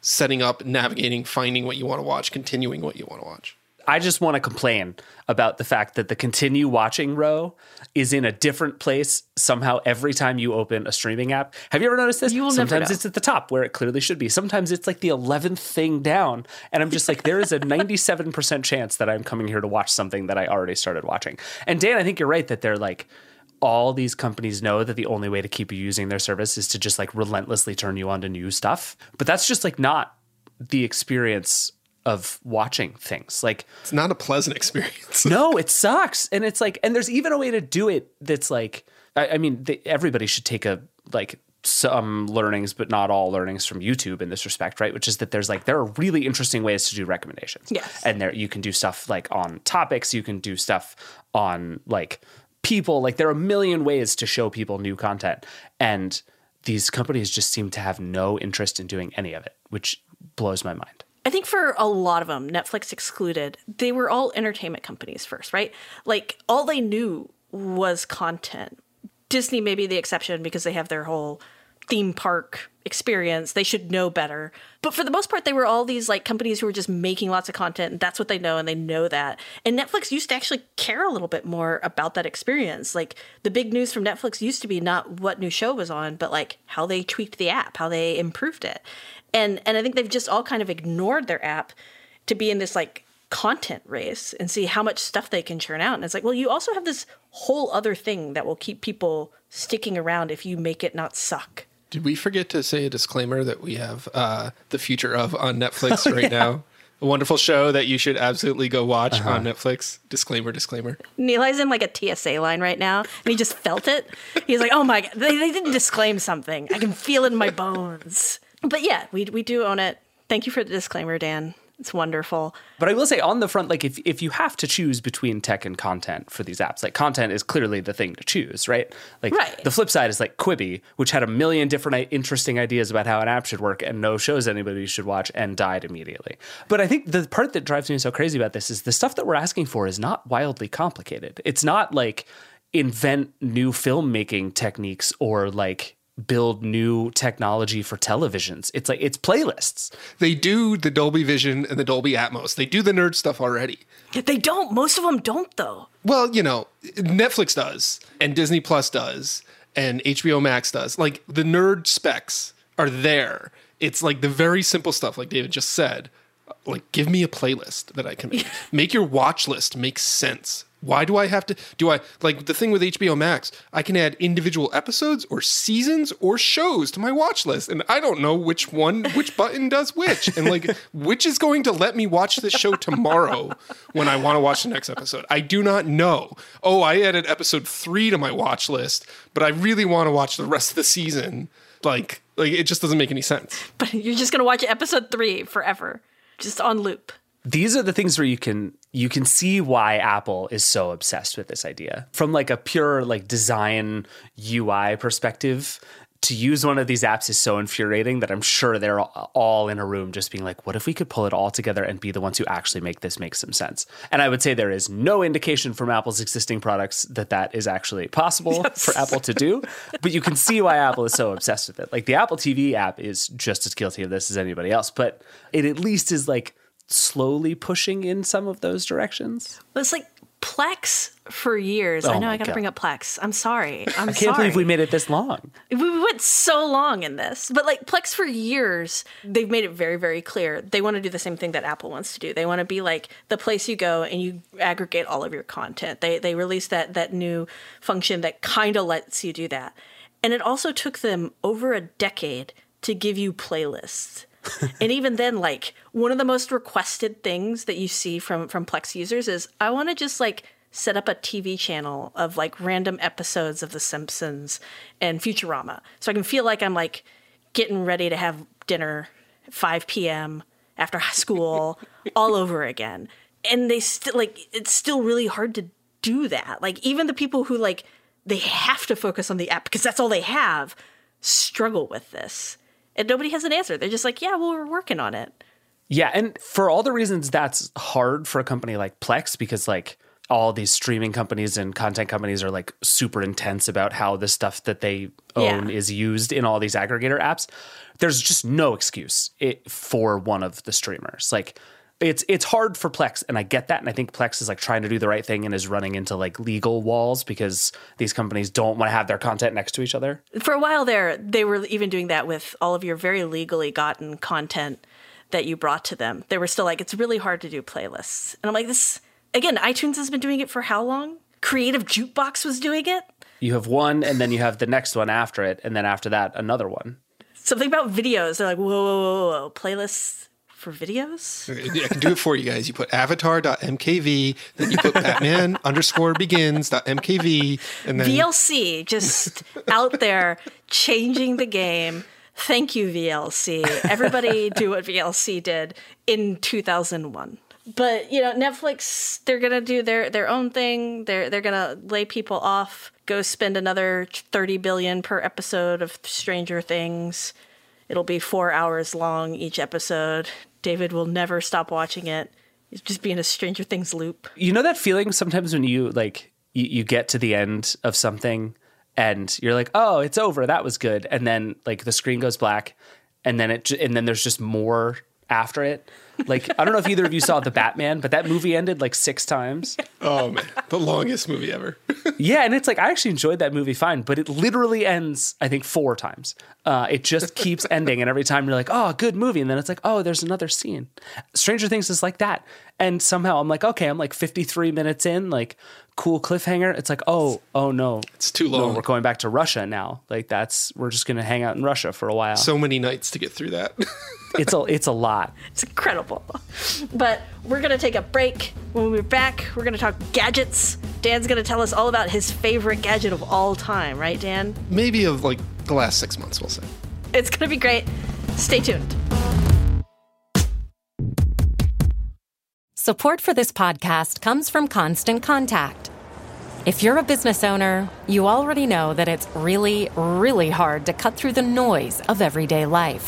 setting up, navigating, finding what you want to watch, continuing what you want to watch. I just want to complain about the fact that the continue watching row is in a different place somehow every time you open a streaming app. Have you ever noticed this? You will never Sometimes know. it's at the top where it clearly should be. Sometimes it's like the eleventh thing down. And I'm just like, there is a ninety-seven percent chance that I'm coming here to watch something that I already started watching. And Dan, I think you're right that they're like, all these companies know that the only way to keep you using their service is to just like relentlessly turn you on to new stuff. But that's just like not the experience of watching things. Like, It's not a pleasant experience. no, it sucks. And it's like, and there's even a way to do it that's like, I, I mean, they, everybody should take a, like, some learnings, but not all learnings from YouTube in this respect, right? Which is that there's like, there are really interesting ways to do recommendations. Yes. And there, you can do stuff like on topics, you can do stuff on like people, like there are a million ways to show people new content. And these companies just seem to have no interest in doing any of it, which blows my mind. I think for a lot of them, Netflix excluded, they were all entertainment companies first, right? Like, all they knew was content. Disney may be the exception because they have their whole theme park experience. They should know better. But for the most part, they were all these like companies who were just making lots of content, and that's what they know, and they know that. And Netflix used to actually care a little bit more about that experience. Like, the big news from Netflix used to be not what new show was on, but like how they tweaked the app, how they improved it. And and I think they've just all kind of ignored their app to be in this like content race and see how much stuff they can churn out. And it's like, well, you also have this whole other thing that will keep people sticking around if you make it not suck. Did we forget to say a disclaimer that we have uh, The Future of on Netflix right now? A wonderful show that you should absolutely go watch Uh-huh. on Netflix. Disclaimer, disclaimer. Neli's in like a T S A line right now, and he just felt it. He's like, oh my God, they, they didn't disclaim something. I can feel it in my bones. But yeah, we we do own it. Thank you for the disclaimer, Dan. It's wonderful. But I will say on the front, like if if you have to choose between tech and content for these apps, like content is clearly the thing to choose, right? Like Right. the flip side is like Quibi, which had a million different i- interesting ideas about how an app should work and no shows anybody should watch and died immediately. But I think the part that drives me so crazy about this is the stuff that we're asking for is not wildly complicated. It's not like invent new filmmaking techniques or like build new technology for televisions. It's like, it's playlists. They do the Dolby Vision and the Dolby Atmos. They do the nerd stuff already. They don't. Most of them don't, though. Well, you know, Netflix does, and Disney Plus does, and H B O Max does. Like, the nerd specs are there. It's like the very simple stuff, like David just said. Like, give me a playlist that I can make. Make your watch list make sense. Why do I have to, do I, like the thing with H B O Max, I can add individual episodes or seasons or shows to my watch list. And I don't know which one, which button does which. And like, which is going to let me watch this show tomorrow when I want to watch the next episode? I do not know. Oh, I added episode three to my watch list, but I really want to watch the rest of the season. Like, like it just doesn't make any sense. But you're just going to watch episode three forever, just on loop. These are the things where you can you can see why Apple is so obsessed with this idea. From like a pure like design U I perspective, to use one of these apps is so infuriating that I'm sure they're all in a room just being like, what if we could pull it all together and be the ones who actually make this make some sense? And I would say there is no indication from Apple's existing products that that is actually possible yes. for Apple to do. But you can see why Apple is so obsessed with it. Like the Apple T V app is just as guilty of this as anybody else, but it at least is like slowly pushing in some of those directions. Well, it's like Plex for years. Oh I know my I got to God. bring up Plex. I'm sorry. I'm I can't sorry. believe we made it this long. We went so long in this. But like Plex for years, they've made it very, very clear. They want to do the same thing that Apple wants to do. They want to be like the place you go and you aggregate all of your content. They they released that that new function that kind of lets you do that. And it also took them over a decade to give you playlists. And even then, like, one of the most requested things that you see from, from Plex users is, I want to just, like, set up a T V channel of, like, random episodes of The Simpsons and Futurama. So I can feel like I'm, like, getting ready to have dinner at five p.m. after school all over again. And they still, like, it's still really hard to do that. Like, even the people who, like, they have to focus on the app because that's all they have, struggle with this. And nobody has an answer. They're just like, yeah, well, we're working on it. Yeah, and for all the reasons that's hard for a company like Plex, because like all these streaming companies and content companies are like super intense about how the stuff that they own Yeah. is used in all these aggregator apps. There's just no excuse it, for one of the streamers. Like it's it's hard for Plex, and I get that, and I think Plex is like trying to do the right thing and is running into like legal walls because these companies don't want to have their content next to each other. For a while there, they were even doing that with all of your very legally gotten content that you brought to them. They were still like, it's really hard to do playlists. And I'm like, this, again, iTunes has been doing it for how long? Creative Jukebox was doing it? You have one, and then you have the next one after it, and then after that, another one. Something about videos. They're like, whoa, whoa, whoa, whoa, playlists for videos? I can do it for you guys. You put avatar dot m k v, then you put Batman underscore begins dot m k v, and then V L C just out there changing the game. Thank you, V L C. Everybody do what V L C did in two thousand one. But, you know, Netflix, they're going to do their, their own thing. They're they're going to lay people off, go spend another thirty billion dollars per episode of Stranger Things. It'll be four hours long each episode. David will never stop watching it. He's just be in a Stranger Things loop. You know that feeling sometimes when you like you, you get to the end of something and you're like, oh, it's over. That was good. And then like the screen goes black, and then it and then there's just more after it. Like, I don't know if either of you saw The Batman, but that movie ended like six times. oh man, the longest movie ever. Yeah, and it's like, I actually enjoyed that movie fine, but it literally ends, I think, four times. Uh, it just keeps ending, and every time you're like, oh, good movie, and then it's like, oh, there's another scene. Stranger Things is like that. And somehow I'm like, okay, I'm like fifty-three minutes in, like, cool cliffhanger. It's like, oh, oh no. It's too No, long. we're going back to Russia now. Like, that's, we're just going to hang out in Russia for a while. So many nights to get through that. It's a, it's a lot. It's incredible. But we're going to take a break. When we're back, we're going to talk gadgets. Dan's going to tell us all about his favorite gadget of all time, right, Dan? Maybe of like the last six months, we'll say. It's going to be great. Stay tuned. Support for this podcast comes from Constant Contact. If you're a business owner, you already know that it's really, really hard to cut through the noise of everyday life.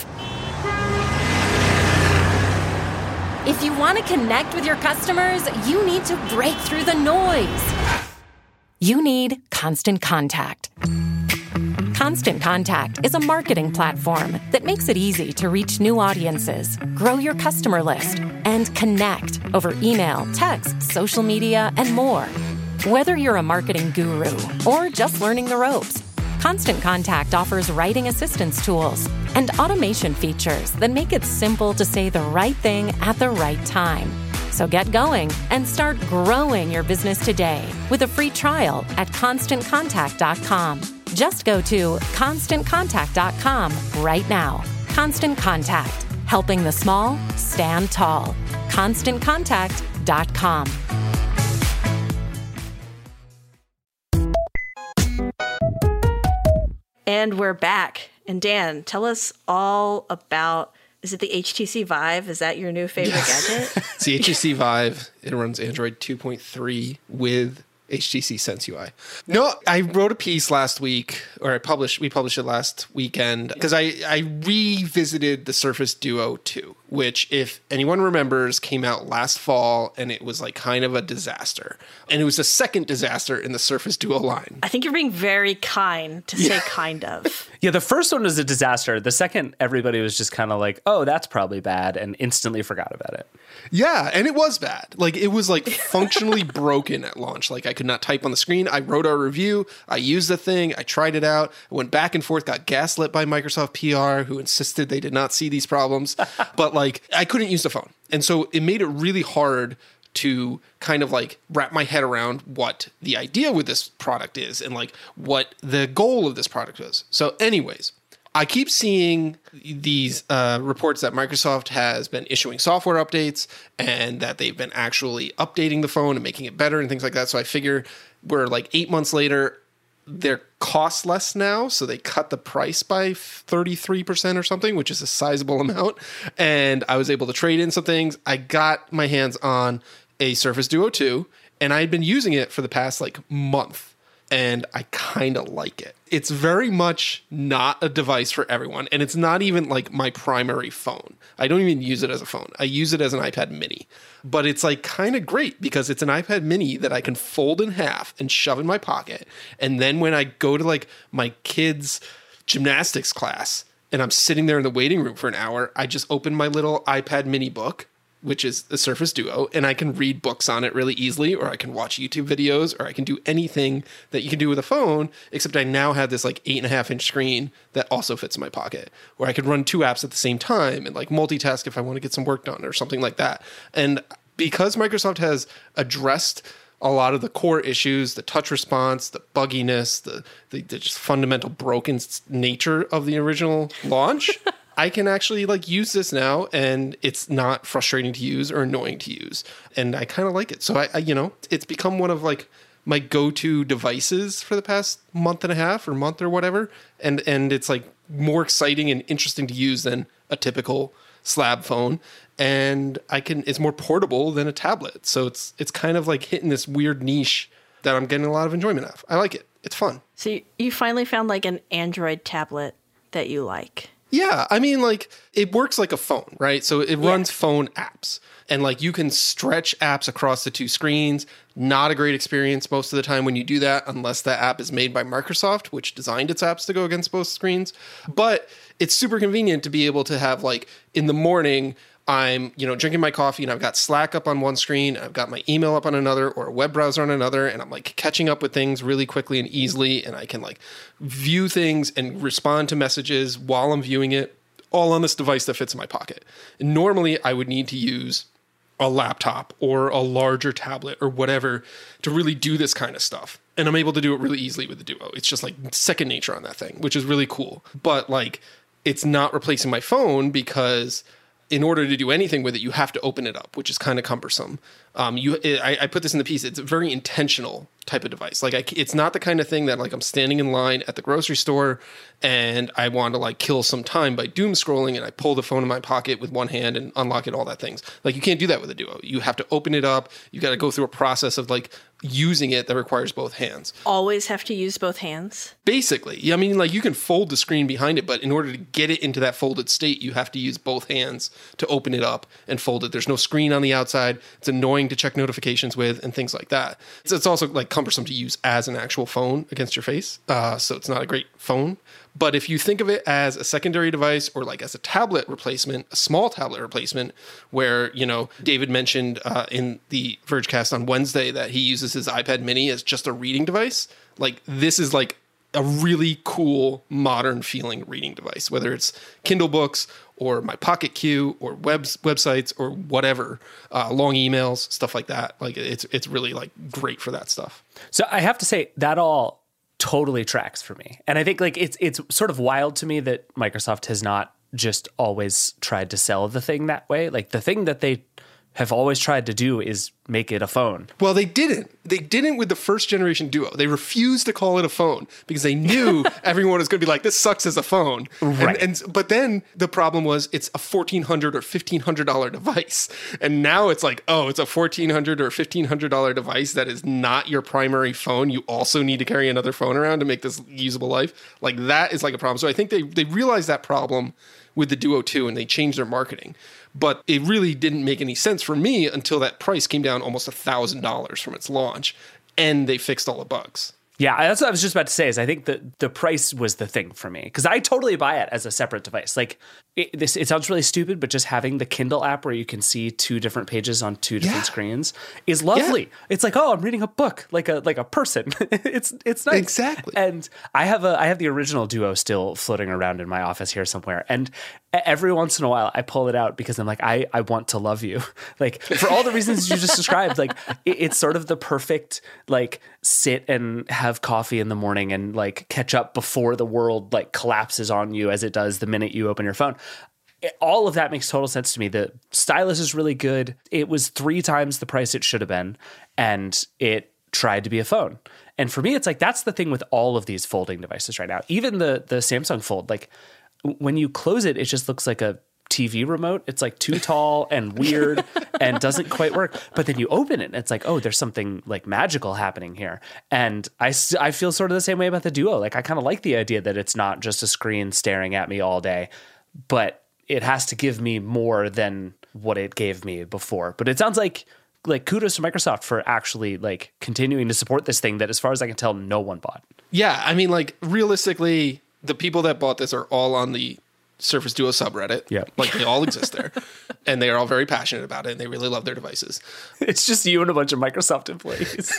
If you want to connect with your customers, you need to break through the noise. You need Constant Contact. Constant Contact is a marketing platform that makes it easy to reach new audiences, grow your customer list, and connect over email, text, social media, and more. Whether you're a marketing guru or just learning the ropes, Constant Contact offers writing assistance tools and automation features that make it simple to say the right thing at the right time. So get going and start growing your business today with a free trial at constant contact dot com. Just go to constant contact dot com right now. Constant Contact, helping the small stand tall. constant contact dot com. And we're back. And Dan, tell us all about, is it the H T C Vive? Is that your new favorite gadget? It's the H T C Vive. It runs Android two point three with H T C Sense U I. No, I wrote a piece last week, or I published, we published it last weekend, because I, I revisited the Surface Duo two, which, if anyone remembers, came out last fall, and it was like kind of a disaster. And it was the second disaster in the Surface Duo line. I think you're being very kind to say kind of. Yeah, the first one was a disaster. The second, everybody was just kind of like, oh, that's probably bad, and instantly forgot about it. Yeah, and it was bad. Like, it was like functionally broken at launch. Like, I could not type on the screen. I wrote our review. I used the thing. I tried it out. I went back and forth, got gaslit by Microsoft P R, who insisted they did not see these problems. But like, I couldn't use the phone. And so it made it really hard to kind of like wrap my head around what the idea with this product is and like what the goal of this product was. So anyways, I keep seeing these uh, reports that Microsoft has been issuing software updates and that they've been actually updating the phone and making it better and things like that. So I figure we're like eight months later, they're cost less now. So they cut the price by thirty-three percent or something, which is a sizable amount. And I was able to trade in some things. I got my hands on a Surface Duo two, and I had been using it for the past like month. and I kind of like it. It's very much not a device for everyone, and it's not even like my primary phone. I don't even use it as a phone. I use it as an iPad mini. But it's like kind of great because it's an iPad mini that I can fold in half and shove in my pocket. And then when I go to like my kids' gymnastics class and I'm sitting there in the waiting room for an hour, I just open my little iPad mini book, which is the Surface Duo, and I can read books on it really easily, or I can watch YouTube videos, or I can do anything that you can do with a phone, except I now have this like eight and a half inch screen that also fits in my pocket, where I could run two apps at the same time and like multitask if I want to get some work done or something like that. And because Microsoft has addressed a lot of the core issues, the touch response, the bugginess, the, the, the just fundamental broken nature of the original launch, I can actually like use this now, and it's not frustrating to use or annoying to use. And I kind of like it. So I, I, you know, it's become one of like my go-to devices for the past month and a half or month or whatever. And, and it's like more exciting and interesting to use than a typical slab phone. And I can, it's more portable than a tablet. So it's, it's kind of like hitting this weird niche that I'm getting a lot of enjoyment of. I like it. It's fun. So you, you finally found like an Android tablet that you like. Yeah, I mean, like, it works like a phone, right? So it runs yeah. phone apps. And, like, you can stretch apps across the two screens. Not a great experience most of the time when you do that, unless that app is made by Microsoft, which designed its apps to go against both screens. But it's super convenient to be able to have, like, in the morning, I'm, you know, drinking my coffee and I've got Slack up on one screen, I've got my email up on another, or a web browser on another, and I'm like catching up with things really quickly and easily, and I can like view things and respond to messages while I'm viewing it, all on this device that fits in my pocket. And normally I would need to use a laptop or a larger tablet or whatever to really do this kind of stuff. And I'm able to do it really easily with the Duo. It's just like second nature on that thing, which is really cool. But like, it's not replacing my phone because in order to do anything with it, you have to open it up, which is kind of cumbersome. Um, you, it, I, I put this in the piece. It's a very intentional type of device. Like, I, it's not the kind of thing that like I'm standing in line at the grocery store and I want to like kill some time by doom scrolling and I pull the phone in my pocket with one hand and unlock it, all that things. Like, you can't do that with a Duo. You have to open it up. You got to go through a process of like using it that requires both hands. Always have to use both hands? Basically. Yeah, I mean, like, you can fold the screen behind it, but in order to get it into that folded state, you have to use both hands to open it up and fold it. There's no screen on the outside. It's annoying to check notifications with and things like that. It's, it's also like cumbersome to use as an actual phone against your face. Uh, so it's not a great phone. But if you think of it as a secondary device or like as a tablet replacement, a small tablet replacement, where, you know, David mentioned uh, in the Vergecast on Wednesday that he uses his iPad mini as just a reading device, like this is like a really cool, modern feeling reading device, whether it's Kindle books or my Pocket Q or webs, websites or whatever, uh, long emails, stuff like that. Like it's it's really like great for that stuff. So I have to say that all totally tracks for me. And I think like it's it's sort of wild to me that Microsoft has not just always tried to sell the thing that way. Like the thing that they have always tried to do is make it a phone. Well, they didn't. They didn't with the first generation Duo. They refused to call it a phone because they knew everyone was going to be like, this sucks as a phone. Right. And, and but then the problem was it's a fourteen hundred dollars or fifteen hundred dollars device. And now it's like, oh, it's a fourteen hundred dollars or fifteen hundred dollars device that is not your primary phone. You also need to carry another phone around to make this usable life. Like that is like a problem. So I think they, they realized that problem with the Duo two and they changed their marketing. But it really didn't make any sense for me until that price came down almost one thousand dollars from its launch and they fixed all the bugs. Yeah, that's what I was just about to say is I think that the price was the thing for me because I totally buy it as a separate device. Like it, this, it sounds really stupid, but just having the Kindle app where you can see two different pages on two different yeah. screens is lovely. Yeah. It's like, oh, I'm reading a book like a like a person. it's it's nice. Exactly. And I have a I have the original Duo still floating around in my office here somewhere. And every once in a while I pull it out because I'm like, I, I want to love you. Like for all the reasons you just described, like it, it's sort of the perfect like sit and have coffee in the morning and like catch up before the world like collapses on you as it does the minute you open your phone. It, all of that makes total sense to me. The stylus is really good. It was three times the price it should have been, and it tried to be a phone. And for me, it's like that's the thing with all of these folding devices right now. Even the the Samsung Fold, like when you close it, it just looks like a T V remote. It's like too tall and weird and doesn't quite work. But then you open it and it's like, oh, there's something like magical happening here. And I, I feel sort of the same way about the Duo. Like I kind of like the idea that it's not just a screen staring at me all day, but it has to give me more than what it gave me before. But it sounds like like kudos to Microsoft for actually like continuing to support this thing that, as far as I can tell, no one bought. Yeah, I mean, like realistically, the people that bought this are all on the Surface Duo subreddit. Yeah. Like they all exist there. And they are all very passionate about it and they really love their devices. It's just you and a bunch of Microsoft employees.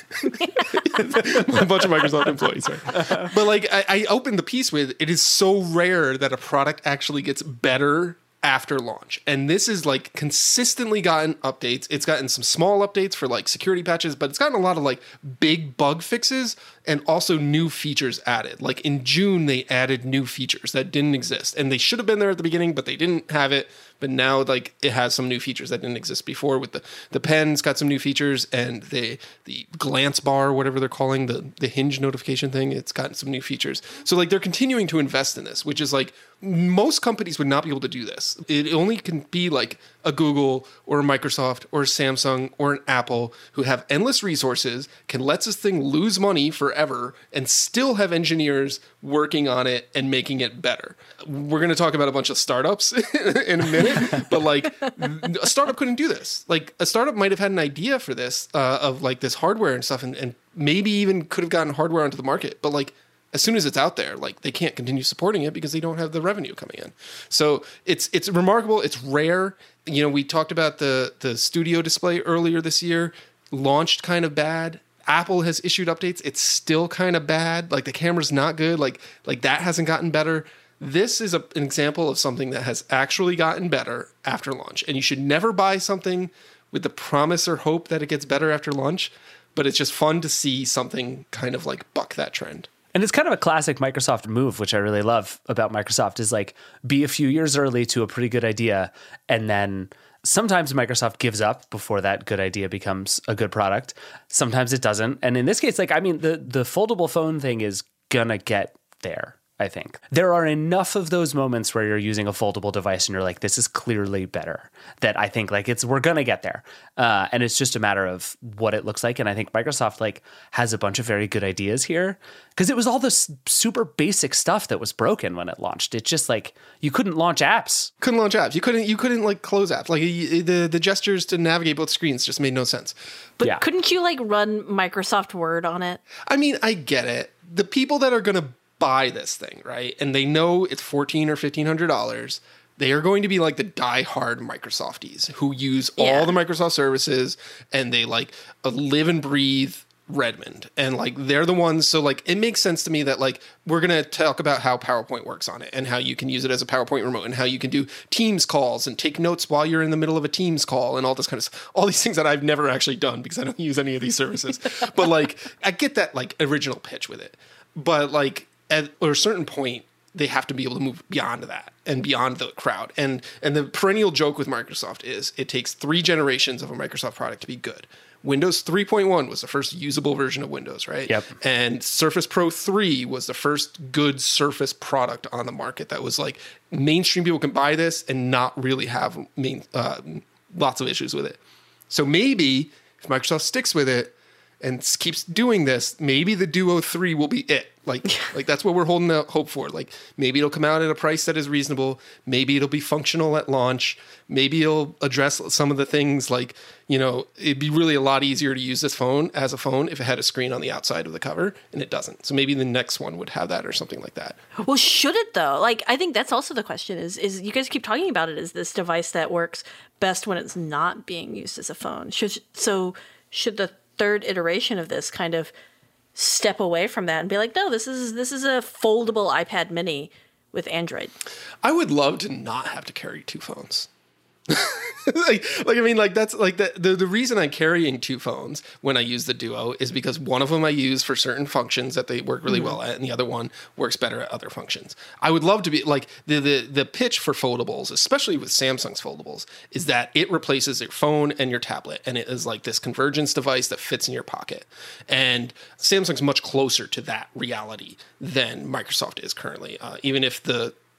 A bunch of Microsoft employees, right? But like I, I opened the piece with, it is so rare that a product actually gets better after launch. And this is like consistently gotten updates. It's gotten some small updates for like security patches, but it's gotten a lot of like big bug fixes and also new features added. Like in June, they added new features that didn't exist. And they should have been there at the beginning, but they didn't have it. But now like it has some new features that didn't exist before. With the the pen's got some new features, and the the glance bar, whatever they're calling the the hinge notification thing, it's gotten some new features. So like they're continuing to invest in this, which is like most companies would not be able to do this. It only can be like a Google or a Microsoft or a Samsung or an Apple who have endless resources, can let this thing lose money forever and still have engineers working on it and making it better. We're going to talk about a bunch of startups in a minute, but like a startup couldn't do this. Like a startup might have had an idea for this uh, of like this hardware and stuff, and, and maybe even could have gotten hardware onto the market, but like as soon as it's out there, like they can't continue supporting it because they don't have the revenue coming in. So it's it's remarkable. It's rare. You know, we talked about the the Studio Display earlier this year, launched kind of bad. Apple has issued updates. It's still kind of bad. Like the camera's not good. Like like that hasn't gotten better. This is a, an example of something that has actually gotten better after launch. And you should never buy something with the promise or hope that it gets better after launch. But it's just fun to see something kind of like buck that trend. And it's kind of a classic Microsoft move, which I really love about Microsoft, is like be a few years early to a pretty good idea. And then sometimes Microsoft gives up before that good idea becomes a good product. Sometimes it doesn't. And in this case, like, I mean, the, the foldable phone thing is going to get there. I think there are enough of those moments where you're using a foldable device and you're like, this is clearly better, that I think like it's, we're going to get there. Uh, and it's just a matter of what it looks like. And I think Microsoft like has a bunch of very good ideas here, because it was all this super basic stuff that was broken when it launched. It's just like, you couldn't launch apps. Couldn't launch apps. You couldn't, you couldn't like close apps. Like the, the gestures to navigate both screens just made no sense. But yeah. Couldn't you like run Microsoft Word on it? I mean, I get it. The people that are going to buy this thing, right? And they know it's fourteen or fifteen hundred dollars. They are going to be like the diehard Microsofties who use Yeah. all the Microsoft services, and they like uh, live and breathe Redmond, and like they're the ones. So like it makes sense to me that like we're gonna talk about how PowerPoint works on it, and how you can use it as a PowerPoint remote, and how you can do Teams calls and take notes while you're in the middle of a Teams call, and all this kind of stuff. All these things that I've never actually done because I don't use any of these services. But like I get that like original pitch with it, but like at a certain point, they have to be able to move beyond that and beyond the crowd. And and the perennial joke with Microsoft is it takes three generations of a Microsoft product to be good. Windows three point one was the first usable version of Windows, right? Yep. And Surface Pro three was the first good Surface product on the market that was like mainstream people can buy this and not really have main, uh, lots of issues with it. So maybe if Microsoft sticks with it and keeps doing this, maybe the Duo three will be it. Like, like that's what we're holding out hope for. Like, maybe it'll come out at a price that is reasonable. Maybe it'll be functional at launch. Maybe it'll address some of the things like, you know, it'd be really a lot easier to use this phone as a phone if it had a screen on the outside of the cover, and it doesn't. So maybe the next one would have that or something like that. Well, should it though? Like, I think that's also the question is, is you guys keep talking about it as this device that works best when it's not being used as a phone. Should, so should the third iteration of this kind of step away from that and be like, no, this is this is a foldable iPad mini with Android? I would love to not have to carry two phones. like, like I mean, like that's like the, the the reason I'm carrying two phones when I use the Duo is because one of them I use for certain functions that they work really mm-hmm. well at, and the other one works better at other functions. I would love to be like the the the pitch for foldables, especially with Samsung's foldables, is that it replaces your phone and your tablet, and it is like this convergence device that fits in your pocket. And Samsung's much closer to that reality than Microsoft is currently, uh, even if the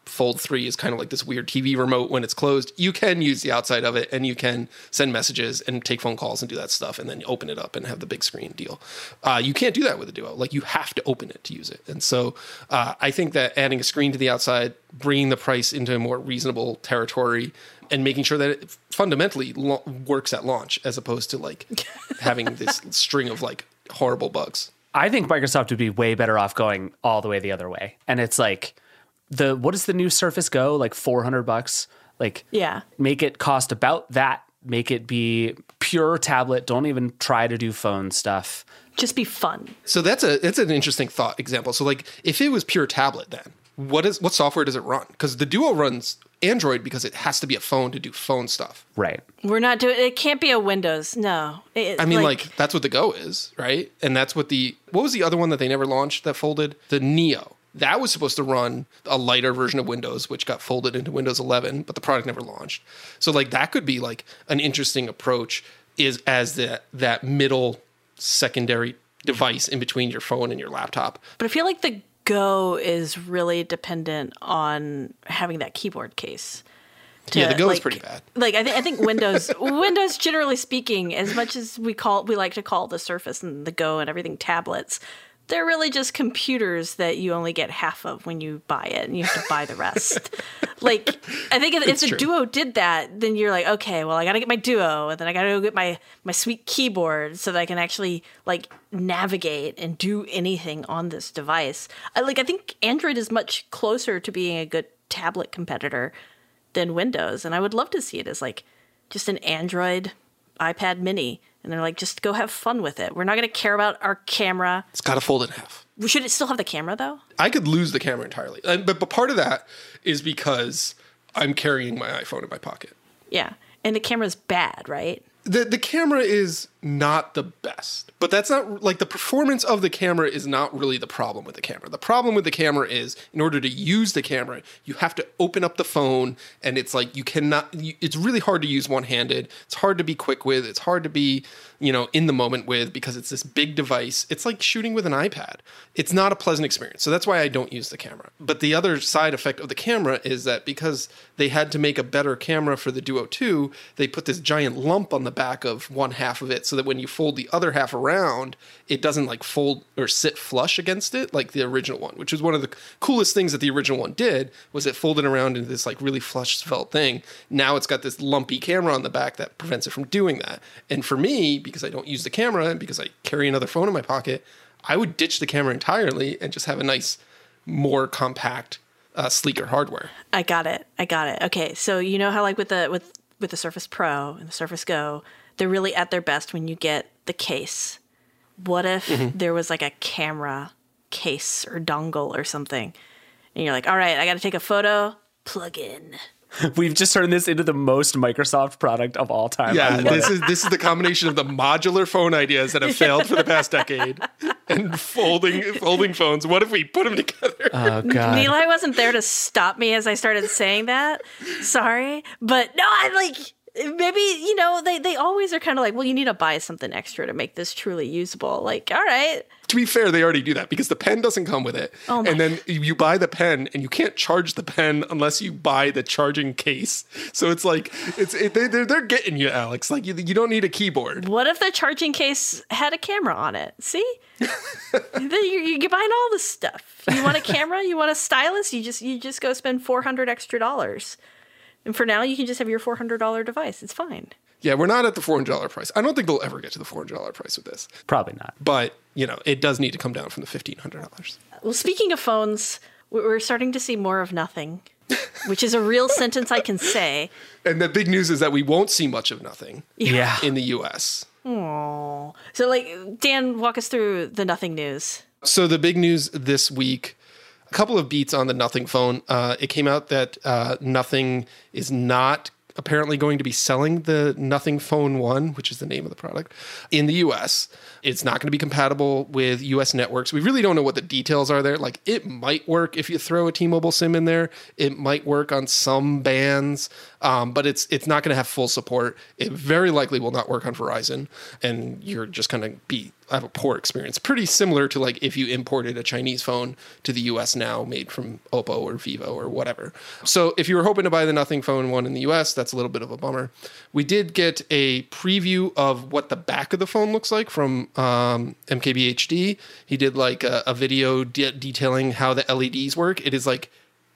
Fold three is kind of like this weird T V remote when it's closed. You can use the outside of it and you can send messages and take phone calls and do that stuff and then open it up and have the big screen deal. Uh, you can't do that with a Duo. Like you have to open it to use it. And so uh, I think that adding a screen to the outside, bringing the price into a more reasonable territory and making sure that it fundamentally lo- works at launch as opposed to like having this string of like horrible bugs. I think Microsoft would be way better off going all the way the other way. And it's like, the what is the new Surface Go? Like four hundred bucks? Like, yeah. Make it cost about that. Make it be pure tablet. Don't even try to do phone stuff. Just be fun. So that's a that's an interesting thought example. So like if it was pure tablet then, what is what software does it run? Because the Duo runs Android because it has to be a phone to do phone stuff. Right. We're not doing it. Can't be a Windows. No. It, I mean, like, like that's what the Go is, right? And that's what the what was the other one that they never launched that folded? The Neo. That was supposed to run a lighter version of Windows, which got folded into Windows eleven, but the product never launched. So like that could be like an interesting approach is as the, that middle secondary device in between your phone and your laptop. But I feel like the Go is really dependent on having that keyboard case. To, yeah, the Go like, is pretty bad. Like I think I think Windows Windows generally speaking, as much as we call we like to call the Surface and the Go and everything tablets, they're really just computers that you only get half of when you buy it, and you have to buy the rest. Like, I think if, if the true. Duo did that, then you're like, okay, well, I got to get my Duo, and then I got to go get my my sweet keyboard so that I can actually like navigate and do anything on this device. I, like, I think Android is much closer to being a good tablet competitor than Windows, and I would love to see it as like just an Android iPad Mini. And they're like, just go have fun with it. We're not going to care about our camera. It's got to fold in half. Should it still have the camera, though? I could lose the camera entirely. Uh, but, but part of that is because I'm carrying my iPhone in my pocket. Yeah. And the camera's bad, right? The the camera is not the best, but that's not like the performance of the camera is not really the problem with the camera. The problem with the camera is in order to use the camera, you have to open up the phone and it's like you cannot, you, it's really hard to use one-handed. It's hard to be quick with. It's hard to be, you know, in the moment with because it's this big device. It's like shooting with an iPad. It's not a pleasant experience. So that's why I don't use the camera. But the other side effect of the camera is that because they had to make a better camera for the Duo two, they put this giant lump on the back of one half of it so that when you fold the other half around, it doesn't like fold or sit flush against it like the original one, which is one of the coolest things that the original one did was it folded around into this like really flush felt thing. Now it's got this lumpy camera on the back that prevents it from doing that. And for me, because I don't use the camera and because I carry another phone in my pocket, I would ditch the camera entirely and just have a nice, more compact, uh, sleeker hardware. I got it. I got it. Okay, so you know how like with the with with the Surface Pro and the Surface Go, they're really at their best when you get the case. What if mm-hmm. there was like a camera case or dongle or something, and you're like, all right, I got to take a photo, plug in. We've just turned this into the most Microsoft product of all time. Yeah, this is this is the combination of the modular phone ideas that have failed for the past decade and folding folding phones. What if we put them together? Oh God! Nilay wasn't there to stop me as I started saying that. Sorry, but no, I like. Maybe, you know, they, they always are kind of like, well, you need to buy something extra to make this truly usable. Like, all right. To be fair, they already do that because the pen doesn't come with it. Oh my. And then you buy the pen and you can't charge the pen unless you buy the charging case. So it's like, it's it, they, they're, they're getting you, Alex. Like, you, you don't need a keyboard. What if the charging case had a camera on it? See? Then you're, you're buying all this stuff. You want a camera? You want a stylus? You just you just go spend four hundred extra dollars. And for now, you can just have your four hundred dollars device. It's fine. Yeah, we're not at the four hundred dollars price. I don't think they'll ever get to the four hundred dollars price with this. Probably not. But, you know, it does need to come down from the fifteen hundred dollars. Well, speaking of phones, we're starting to see more of nothing, which is a real sentence I can say. And the big news is that we won't see much of nothing yeah. in the U S. Aww. So, like, Dan, walk us through the nothing news. So the big news this week, a couple of beats on the Nothing phone. Uh, it came out that uh, Nothing is not apparently going to be selling the Nothing Phone one, which is the name of the product, in the U S. It's not going to be compatible with U S networks. We really don't know what the details are there. Like, it might work if you throw a T-Mobile SIM in there. It might work on some bands, um, but it's it's not going to have full support. It very likely will not work on Verizon, and you're just going to be have a poor experience. Pretty similar to like if you imported a Chinese phone to the U S now made from Oppo or Vivo or whatever. So if you were hoping to buy the Nothing Phone one in the U S, that's a little bit of a bummer. We did get a preview of what the back of the phone looks like from um, M K B H D. He did like a, a video de- detailing how the L E Ds work. It is like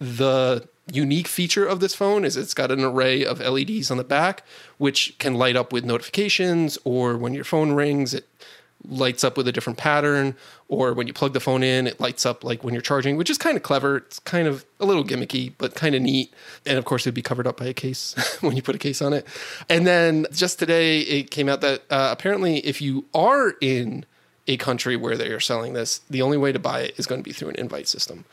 the unique feature of this phone is it's got an array of L E Ds on the back, which can light up with notifications, or when your phone rings, it lights up with a different pattern, or when you plug the phone in, it lights up like when you're charging, which is kind of clever. It's kind of a little gimmicky, but kind of neat. And of course, it'd be covered up by a case when you put a case on it. And then just today, it came out that uh, apparently if you are in a country where they are selling this, the only way to buy it is going to be through an invite system.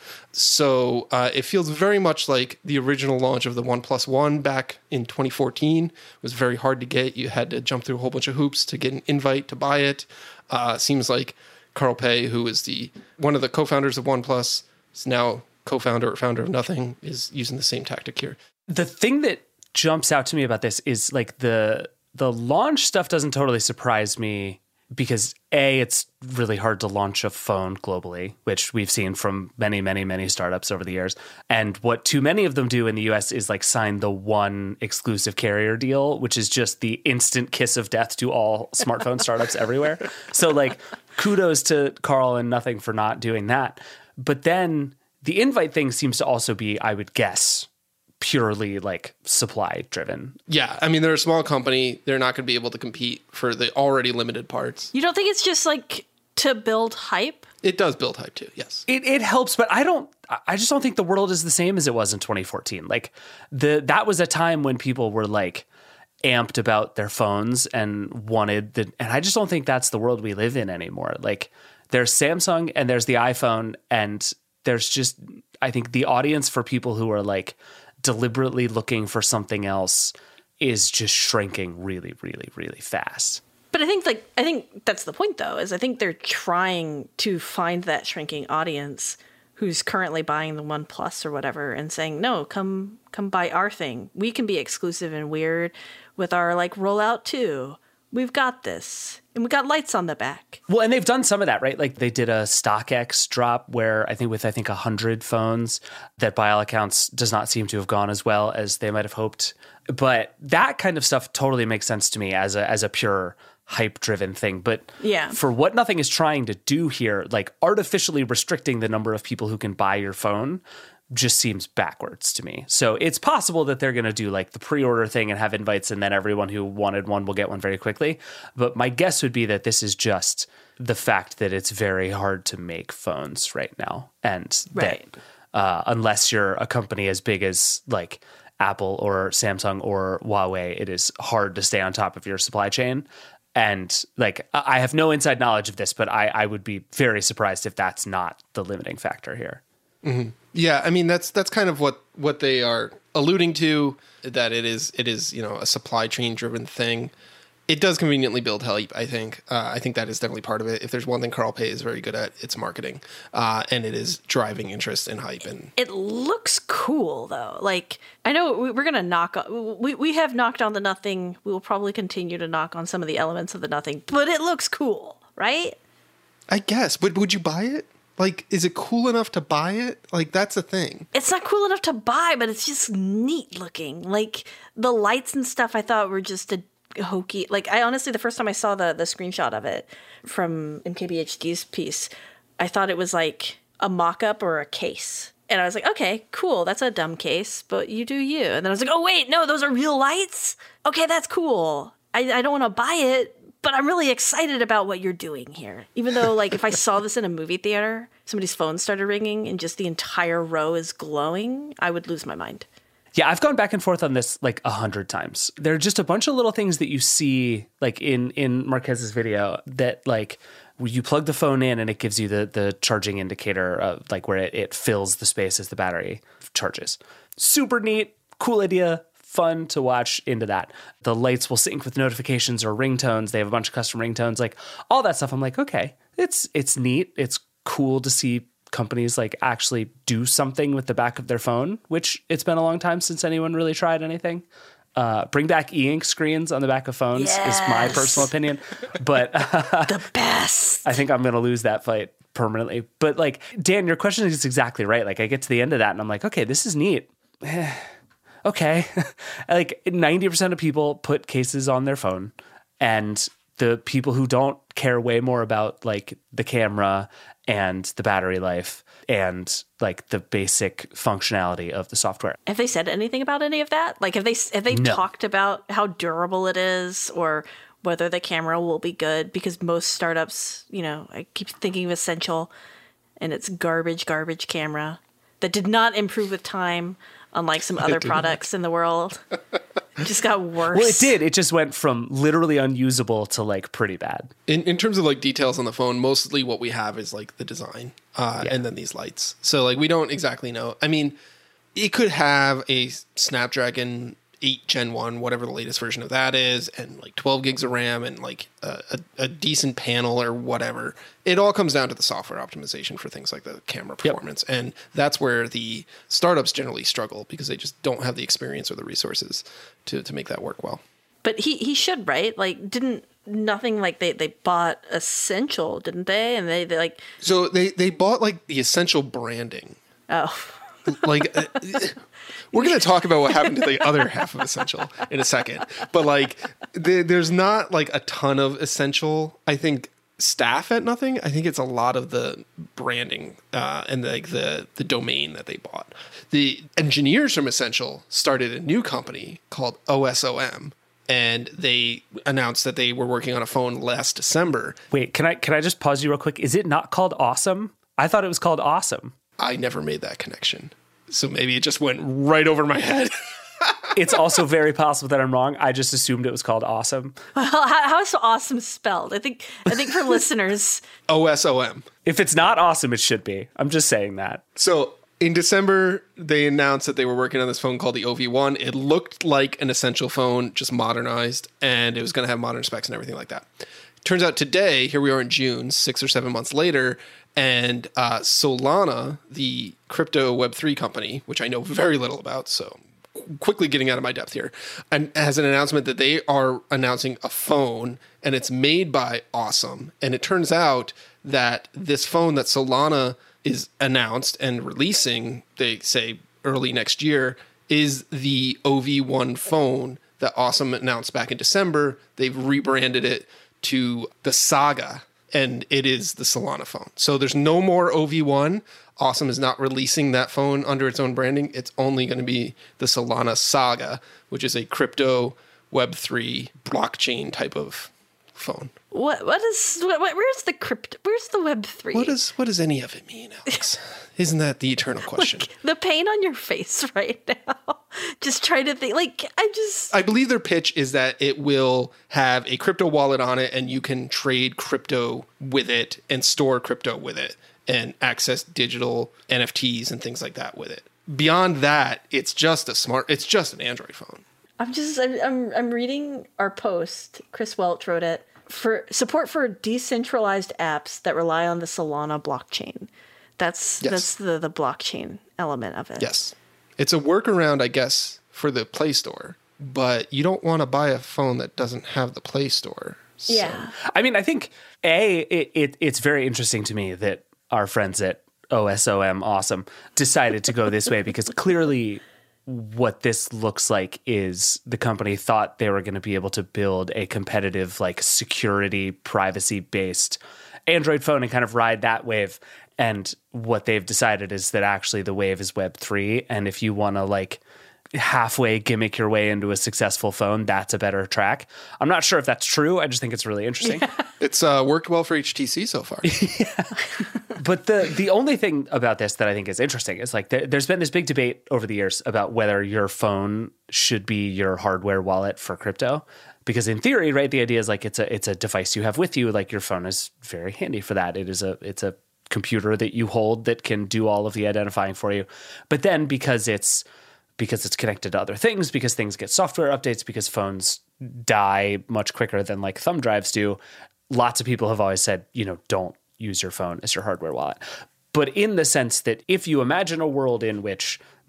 So uh, it feels very much like the original launch of the OnePlus One back in twenty fourteen. It was very hard to get. You had to jump through a whole bunch of hoops to get an invite to buy it. Uh, seems like Carl Pei, who is the one of the co-founders of OnePlus, is now co-founder or founder of Nothing, is using the same tactic here. The thing that jumps out to me about this is like the the launch stuff doesn't totally surprise me, because A, it's really hard to launch a phone globally, which we've seen from many, many, many startups over the years. And what too many of them do in the U S is like sign the one exclusive carrier deal, which is just the instant kiss of death to all smartphone startups everywhere. So like kudos to Carl and Nothing for not doing that. But then the invite thing seems to also be, I would guess, purely like supply driven. Yeah, I mean, they're a small company. They're not going to be able to compete for the already limited parts. You don't think it's just like to build hype? It does build hype too, yes. It it helps, but I don't I just don't think the world is the same as it was in twenty fourteen. Like the that was a time when people were like amped about their phones and wanted the and I just don't think that's the world we live in anymore. Like there's Samsung and there's the iPhone, and there's just I think the audience for people who are like deliberately looking for something else is just shrinking really, really, really fast. But I think like I think that's the point though, is I think they're trying to find that shrinking audience who's currently buying the OnePlus or whatever and saying, no, come come buy our thing. We can be exclusive and weird with our like rollout too. We've got this. And we got lights on the back. Well, and they've done some of that, right? Like they did a StockX drop where I think with, I think, one hundred phones that by all accounts does not seem to have gone as well as they might have hoped. But that kind of stuff totally makes sense to me as a as a pure hype-driven thing. But yeah. for what Nothing is trying to do here, like artificially restricting the number of people who can buy your phone just seems backwards to me. So it's possible that they're going to do like the pre-order thing and have invites, and then everyone who wanted one will get one very quickly. But my guess would be that this is just the fact that it's very hard to make phones right now. And right. that uh, unless you're a company as big as like Apple or Samsung or Huawei, it is hard to stay on top of your supply chain. And like, I have no inside knowledge of this, but I, I would be very surprised if that's not the limiting factor here. Mm-hmm. Yeah, I mean that's that's kind of what, what they are alluding to, that it is it is you know a supply chain driven thing. It does conveniently build hype, I think. Uh, I think that is definitely part of it. If there's one thing Carl Pei is very good at, it's marketing, uh, and it is driving interest and hype. And it looks cool though. Like I know we're gonna knock on, we we have knocked on the Nothing. We will probably continue to knock on some of the elements of the Nothing, but it looks cool, right? I guess, but would you buy it? Like, is it cool enough to buy it? Like, that's a thing. It's not cool enough to buy, but it's just neat looking. Like, the lights and stuff I thought were just a hokey. Like, I honestly, the first time I saw the, the screenshot of it from M K B H D's piece, I thought it was like a mock-up or a case. And I was like, okay, cool. That's a dumb case, but you do you. And then I was like, oh, wait, no, those are real lights? Okay, that's cool. I, I don't want to buy it, but I'm really excited about what you're doing here. Even though, like, if I saw this in a movie theater, somebody's phone started ringing and just the entire row is glowing, I would lose my mind. Yeah, I've gone back and forth on this like a hundred times. There are just a bunch of little things that you see, like in, in Marquez's video, that like you plug the phone in and it gives you the the charging indicator of like where it, it fills the space as the battery charges. Super neat, cool idea. Fun to watch into that. The lights will sync with notifications or ringtones. They have a bunch of custom ringtones, like all that stuff. I'm like, okay, it's it's neat. It's cool to see companies like actually do something with the back of their phone, which it's been a long time since anyone really tried anything. Uh, bring back e-ink screens on the back of phones yes. is my personal opinion. But uh, the best. I think I'm going to lose that fight permanently. But like, Dan, your question is exactly right. Like I get to the end of that and I'm like, okay, this is neat. Okay. Like ninety percent of people put cases on their phone, and the people who don't care way more about like the camera and the battery life and like the basic functionality of the software. Have they said anything about any of that? Like have they have they no. talked about how durable it is or whether the camera will be good? Because most startups, you know, I keep thinking of Essential and its garbage, garbage camera that did not improve with time, unlike some other products in the world. It just got worse. Well, it did. It just went from literally unusable to like pretty bad. In in terms of like details on the phone, mostly what we have is like the design uh, yeah. and then these lights. So like we don't exactly know. I mean, it could have a Snapdragon eight Gen one, whatever the latest version of that is, and like twelve gigs of RAM and like a, a, a decent panel or whatever. It all comes down to the software optimization for things like the camera performance. Yep. And that's where the startups generally struggle because they just don't have the experience or the resources to, to make that work well. But he, he should, right? Like, didn't nothing like they, they bought Essential, didn't they? And they, they like... So they, they bought like the Essential branding. Oh. Like... Uh, we're going to talk about what happened to the other half of Essential in a second. But like, the, there's not like a ton of Essential, I think, staff at Nothing. I think it's a lot of the branding uh, and like the, the domain that they bought. The engineers from Essential started a new company called O S O M. And they announced that they were working on a phone last December. Wait, can I can I just pause you real quick? Is it not called Awesome? I thought it was called Awesome. I never made that connection. So maybe it just went right over my head. It's also very possible that I'm wrong. I just assumed it was called Awesome. Well, how, how is Awesome spelled? I think I think for listeners. O S O M. If it's not awesome, it should be. I'm just saying that. So in December, they announced that they were working on this phone called the O V one. It looked like an Essential phone, just modernized, and it was going to have modern specs and everything like that. Turns out today, here we are in June, six or seven months later, and uh, Solana, the crypto Web three company, which I know very little about, so quickly getting out of my depth here, and has an announcement that they are announcing a phone, and it's made by Awesome. And it turns out that this phone that Solana is announced and releasing, they say early next year, is the O V one phone that Awesome announced back in December. They've rebranded it to the Saga, and it is the Solana phone. So there's no more O V one. Awesome is not releasing that phone under its own branding. It's only going to be the Solana Saga, which is a crypto Web three blockchain type of phone. What what is what, where's the crypto? Where's the Web three? What does what does any of it mean, Alex? Isn't that the eternal question? Like, the pain on your face right now. Just trying to think. Like I just. I believe their pitch is that it will have a crypto wallet on it, and you can trade crypto with it and store crypto with it and access digital N F Ts and things like that with it. Beyond that, it's just a smart. It's just an Android phone. I'm just. I'm. I'm, I'm reading our post. Chris Welch wrote it. For support for decentralized apps that rely on the Solana blockchain. That's yes. that's the, the blockchain element of it. Yes. It's a workaround, I guess, for the Play Store, but you don't want to buy a phone that doesn't have the Play Store. So. Yeah. I mean, I think, A, it, it it's very interesting to me that our friends at O S O M Awesome decided to go this way, because clearly what this looks like is the company thought they were going to be able to build a competitive, like, security, privacy-based Android phone and kind of ride that wave. And what they've decided is that actually the wave is Web three. And if you want to, like, halfway gimmick your way into a successful phone, that's a better track. I'm not sure if that's true. I just think it's really interesting. Yeah. It's uh, worked well for H T C so far. Yeah. But the the only thing about this that I think is interesting is, like, there, there's been this big debate over the years about whether your phone should be your hardware wallet for crypto. Because in theory, right, the idea is, like, it's a it's a device you have with you. Like, your phone is very handy for that. It is a it's a computer that you hold that can do all of the identifying for you. But then because it's because it's connected to other things, because things get software updates, because phones die much quicker than, like, thumb drives do, lots of people have always said, you know, don't use your phone as your hardware wallet. But in the sense that if you imagine a world in which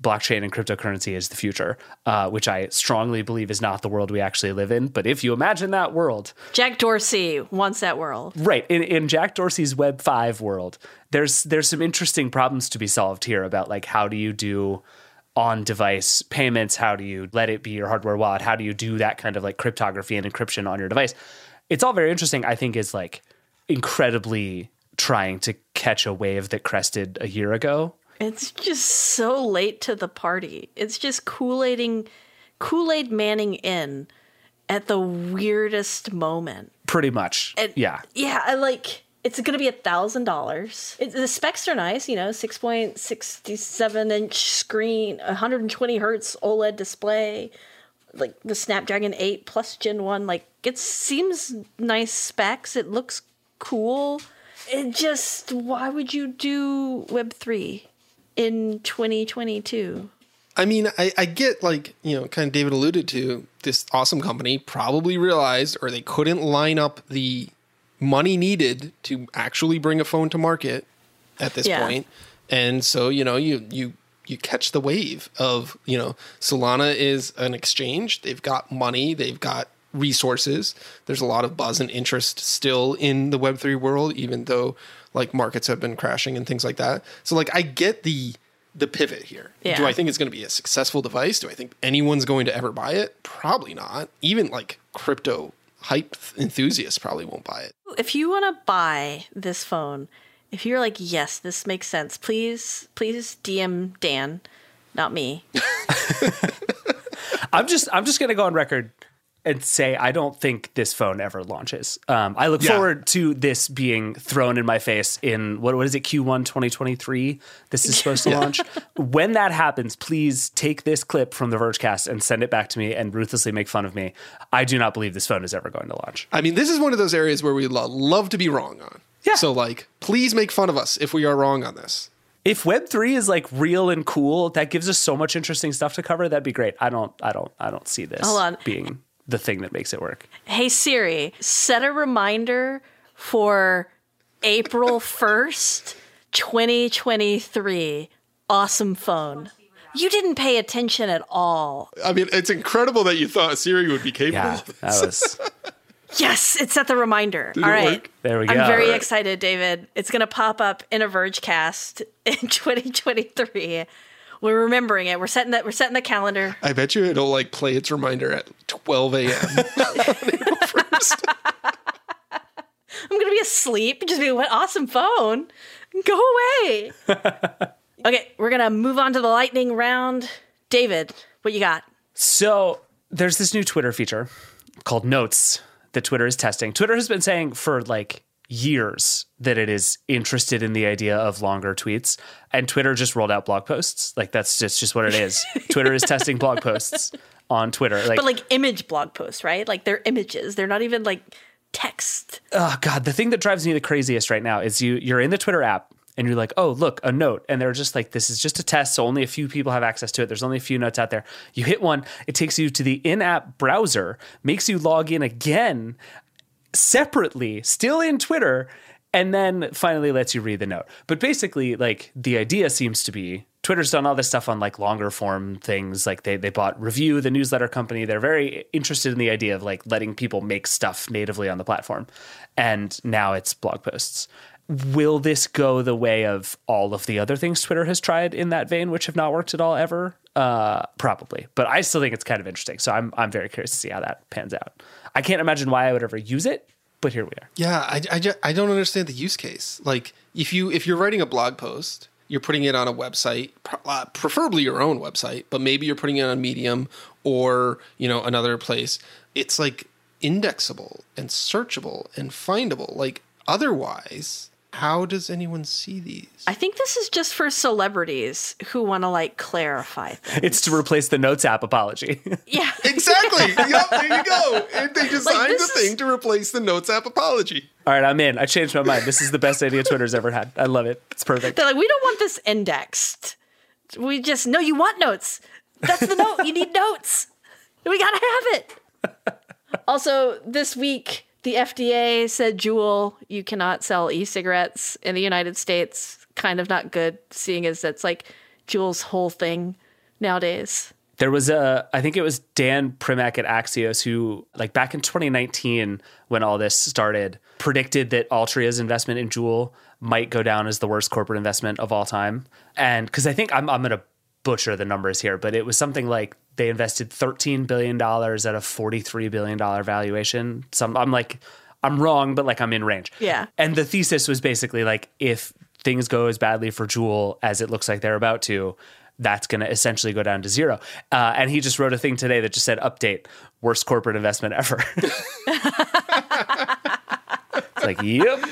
blockchain and cryptocurrency is the future, uh, which I strongly believe is not the world we actually live in. But if you imagine that world, Jack Dorsey wants that world. right, in, in Jack Dorsey's Web five world, there's there's some interesting problems to be solved here about like how do you do on-device payments? How do you let it be your hardware wallet? How do you do that kind of like cryptography and encryption on your device? It's all very interesting. I think is like incredibly trying to catch a wave that crested a year ago. It's just so late to the party. It's just Kool-Aiding, Kool-Aid Manning in at the weirdest moment. Pretty much. And, yeah. Yeah, I like, it's going to be a thousand dollars. The specs are nice, you know, six point six seven inch screen, one hundred twenty hertz OLED display, like the Snapdragon eight plus Gen one. Like, it seems nice specs. It looks cool. It just, why would you do Web three in twenty twenty-two? I mean, I, I get like, you know, kind of David alluded to, this awesome company probably realized or they couldn't line up the money needed to actually bring a phone to market at this Yeah. point. And so, you know, you you you catch the wave of, you know, Solana is an exchange. They've got money. They've got resources. There's a lot of buzz and interest still in the Web three world, even though like markets have been crashing and things like that. So like I get the the pivot here. Yeah. Do I think it's going to be a successful device? Do I think anyone's going to ever buy it? Probably not. Even like crypto hype enthusiasts probably won't buy it. If you want to buy this phone, if you're like, yes, this makes sense, please, please D M Dan, not me. I'm just I'm just gonna go on record and say I don't think this phone ever launches. Um, I look Yeah. forward to this being thrown in my face in what what is it Q one twenty twenty-three? This is supposed to launch. When that happens, please take this clip from the Vergecast and send it back to me and ruthlessly make fun of me. I do not believe this phone is ever going to launch. I mean, this is one of those areas where we lo- love to be wrong on. Yeah. So like, please make fun of us if we are wrong on this. If Web three is like real and cool, that gives us so much interesting stuff to cover. That'd be great. I don't I don't I don't see this Hold on. being the thing that makes it work. Hey Siri, set a reminder for April first, twenty twenty-three. Awesome phone. You didn't pay attention at all. I mean, it's incredible that you thought Siri would be capable Yeah, of this. that was Yes, it set the reminder. Did all it right. work? there we go. I'm very All right. excited, David. It's going to pop up in a Vergecast in twenty twenty-three. We're remembering it. We're setting that. We're setting the calendar. I bet you it'll like play its reminder at twelve a.m. on April first. I'm going to be asleep. Just be what awesome phone. Go away. Okay, we're going to move on to the lightning round. David, what you got? So there's this new Twitter feature called Notes that Twitter is testing. Twitter has been saying for like years that it is interested in the idea of longer tweets, and Twitter just rolled out blog posts. Like that's just just what it is. Twitter is testing blog posts on Twitter. Like, But like image blog posts, right? Like they're images. They're not even like text. oh god, the thing that drives me the craziest right now is you you're in the Twitter app and you're like, oh look, a note, and they're just like, this is just a test, so only a few people have access to it. There's only a few notes out there. You hit one, it takes you to the in-app browser, makes you log in again separately, still in Twitter, and then finally lets you read the note. But basically, like the idea seems to be Twitter's done all this stuff on like longer form things. Like they they bought Review, the newsletter company. They're very interested in the idea of like letting people make stuff natively on the platform. And now it's blog posts. Will this go the way of all of the other things Twitter has tried in that vein, which have not worked at all ever? Uh, probably. But I still think it's kind of interesting. So I'm I'm very curious to see how that pans out. I can't imagine why I would ever use it, but here we are. Yeah, I, I, ju- I don't understand the use case. Like, if you if you're writing a blog post, you're putting it on a website, uh, preferably your own website, but maybe you're putting it on Medium or, you know, another place. It's like indexable and searchable and findable. Like, otherwise, how does anyone see these? I think this is just for celebrities who want to like clarify things. It's to replace the Notes app apology. Yeah. Exactly. Yep, there you go. And they designed this the is- thing to replace the Notes app apology. All right, I'm in. I changed my mind. This is the best idea Twitter's ever had. I love it. It's perfect. They're like, we don't want this indexed. We just, no, you want notes. That's the note. You need notes. We got to have it. Also, this week, the F D A said, Juul, you cannot sell e-cigarettes in the United States. Kind of not good, seeing as that's like Juul's whole thing nowadays. There was a, I think it was Dan Primack at Axios who, like back in twenty nineteen, when all this started, predicted that Altria's investment in Juul might go down as the worst corporate investment of all time. And because I think I'm, I'm going to butcher the numbers here, but it was something like they invested thirteen billion dollars at a forty-three billion dollars valuation. Some, I'm like, I'm wrong, but like I'm in range. Yeah. And the thesis was basically like, if things go as badly for Juul as it looks like they're about to, that's going to essentially go down to zero. Uh, and he just wrote a thing today that just said, update, worst corporate investment ever. It's like, yep.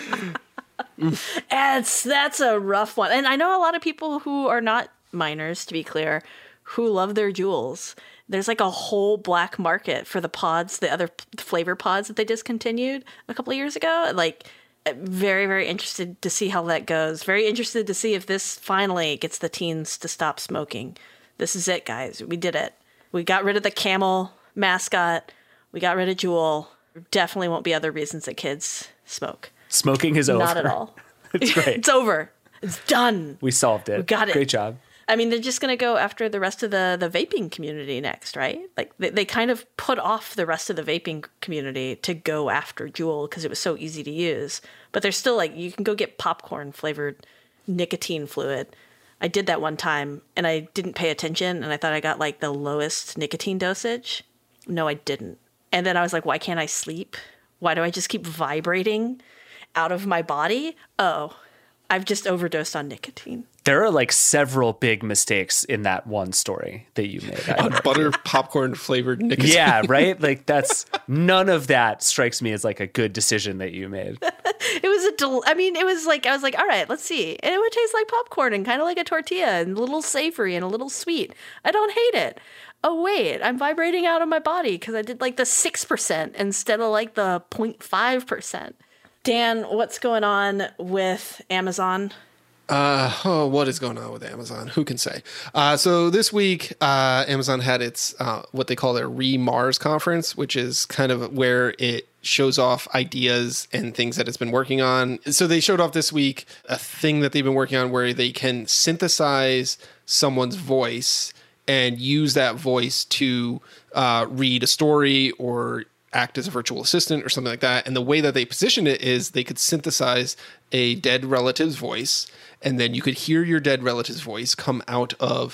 It's, that's a rough one. And I know a lot of people who are not miners, to be clear, who love their Juuls. There's like a whole black market for the pods, the other p- flavor pods that they discontinued a couple of years ago. Like, very, very interested to see how that goes. Very interested to see if this finally gets the teens to stop smoking. This is it, guys. We did it. We got rid of the camel mascot. We got rid of Juul. There definitely won't be other reasons that kids smoke. Smoking is over. Not at all. It's great. It's over. It's done. We solved it. We got it. Great job. I mean, they're just going to go after the rest of the, the vaping community next, right? Like, they, they kind of put off the rest of the vaping community to go after Juul because it was so easy to use. But they're still like, you can go get popcorn flavored nicotine fluid. I did that one time and I didn't pay attention and I thought I got like the lowest nicotine dosage. No, I didn't. And then I was like, why can't I sleep? Why do I just keep vibrating out of my body? Oh, I've just overdosed on nicotine. There are like several big mistakes in that one story that you made. On butter popcorn flavored nicotine. Yeah, right? Like that's, none of that strikes me as like a good decision that you made. It was a, del- I mean, it was like, I was like, all right, let's see. And it would taste like popcorn and kind of like a tortilla and a little savory and a little sweet. I don't hate it. Oh, wait, I'm vibrating out of my body because I did like the six percent instead of like the zero point five percent. Dan, what's going on with Amazon? Uh, oh, what is going on with Amazon? Who can say? Uh, so this week, uh, Amazon had its, uh, what they call their Re-Mars conference, which is kind of where it shows off ideas and things that it's been working on. So they showed off this week a thing that they've been working on where they can synthesize someone's voice and use that voice to uh, read a story or act as a virtual assistant or something like that. And the way that they positioned it is they could synthesize a dead relative's voice, and then you could hear your dead relative's voice come out of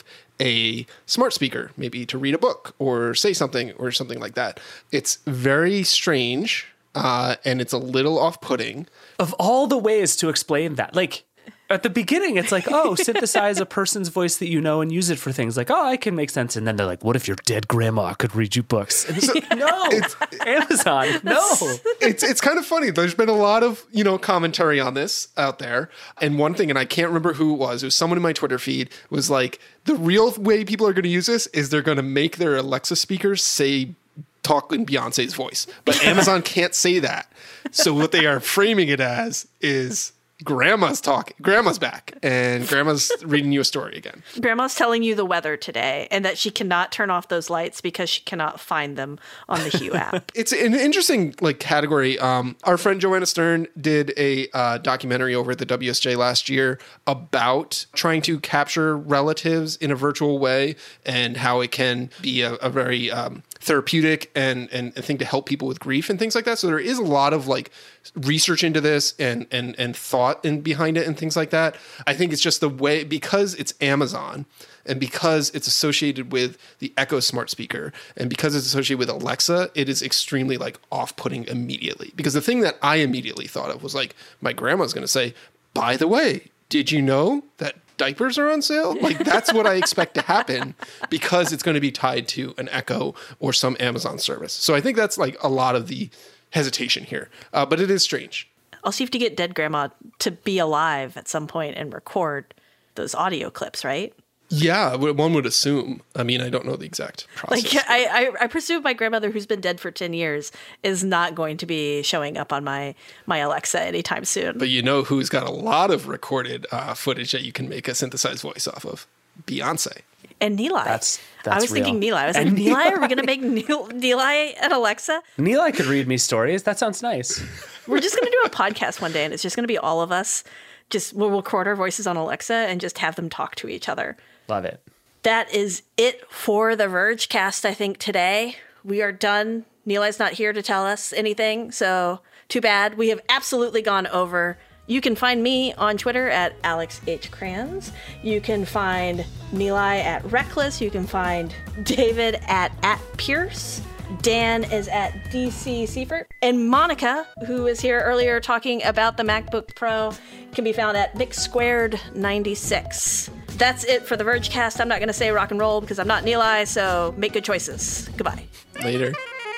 a smart speaker, maybe to read a book or say something or something like that. It's very strange, uh, and it's a little off-putting. Of all the ways to explain that, like, at the beginning, it's like, oh, synthesize a person's voice that you know and use it for things like, oh, I can make sense. And then they're like, what if your dead grandma could read you books? And it's like, no, it's, Amazon, no. It's it's kind of funny. There's been a lot of, you know, commentary on this out there. And one thing, and I can't remember who it was, it was someone in my Twitter feed, was like, the real way people are going to use this is they're going to make their Alexa speakers say, talk in Beyonce's voice. But Amazon can't say that. So what they are framing it as is, Grandma's talking. Grandma's back, and Grandma's reading you a story again. Grandma's telling you the weather today, and that she cannot turn off those lights because she cannot find them on the Hue app. It's an interesting like category. Um, our friend Joanna Stern did a uh, documentary over at the W S J last year about trying to capture relatives in a virtual way and how it can be a, a very um, therapeutic and, and a thing to help people with grief and things like that. So there is a lot of like research into this and and and thought in behind it and things like that. I think it's just the way, because it's Amazon and because it's associated with the Echo smart speaker and because it's associated with Alexa, it is extremely like off-putting immediately. Because the thing that I immediately thought of was like, my grandma's going to say, by the way, did you know that diapers are on sale? Like, that's what I expect to happen because it's going to be tied to an Echo or some Amazon service. So I think that's like a lot of the hesitation here, uh, but it is strange. Also, you have to get dead grandma to be alive at some point and record those audio clips, right? Yeah, one would assume. I mean, I don't know the exact process. Like, I, I, I presume my grandmother, who's been dead for ten years, is not going to be showing up on my, my Alexa anytime soon. But you know who's got a lot of recorded uh, footage that you can make a synthesized voice off of? Beyonce. And Nilay. That's, that's I was real. thinking Nilay. I was And like, Nilay? Nilay. Are we going to make Nil- Nilay and Alexa? Nilay could read me stories. That sounds nice. We're just going to do a podcast one day, and it's just going to be all of us. Just we'll record our voices on Alexa and just have them talk to each other. Love it. That is it for the Vergecast, I think, today. We are done. Nilai's not here to tell us anything, so too bad. We have absolutely gone over. You can find me on Twitter at Alex H. Kranz. You can find Nilai at Reckless. You can find David at, at Pierce. Dan is at D C Seifert. And Monica, who was here earlier talking about the MacBook Pro, can be found at Vic Squared ninety-six. That's it for the Vergecast. I'm not going to say rock and roll because I'm not Nilai, so make good choices. Goodbye. Later.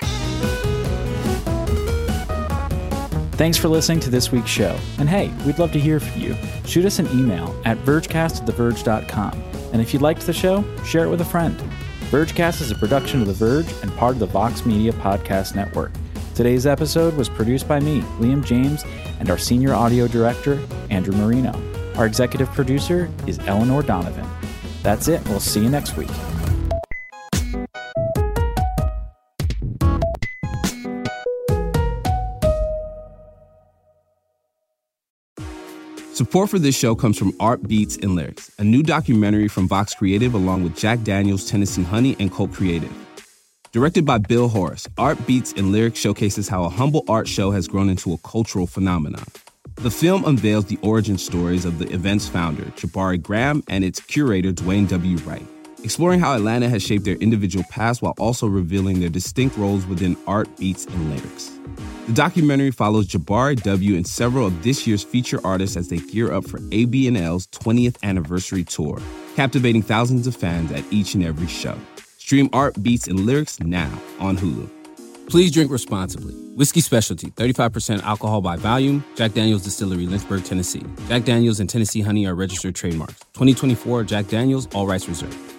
Thanks for listening to this week's show. And hey, we'd love to hear from you. Shoot us an email at vergecast at the verge dot com. And if you liked the show, share it with a friend. Vergecast is a production of The Verge and part of the Vox Media Podcast Network. Today's episode was produced by me, Liam James, and our senior audio director, Andrew Marino. Our executive producer is Eleanor Donovan. That's it. We'll see you next week. Support for this show comes from Art Beats and Lyrics, a new documentary from Vox Creative along with Jack Daniels, Tennessee Honey, and Colt Creative. Directed by Bill Horace, Art Beats and Lyrics showcases how a humble art show has grown into a cultural phenomenon. The film unveils the origin stories of the event's founder, Jabari Graham, and its curator, Dwayne W. Wright, exploring how Atlanta has shaped their individual past while also revealing their distinct roles within art, beats, and lyrics. The documentary follows Jabari W. and several of this year's feature artists as they gear up for A B N L's twentieth anniversary tour, captivating thousands of fans at each and every show. Stream Art, Beats, and Lyrics now on Hulu. Please drink responsibly. Whiskey Specialty, thirty-five percent alcohol by volume. Jack Daniel's Distillery, Lynchburg, Tennessee. Jack Daniel's and Tennessee Honey are registered trademarks. twenty twenty-four Jack Daniel's, all rights reserved.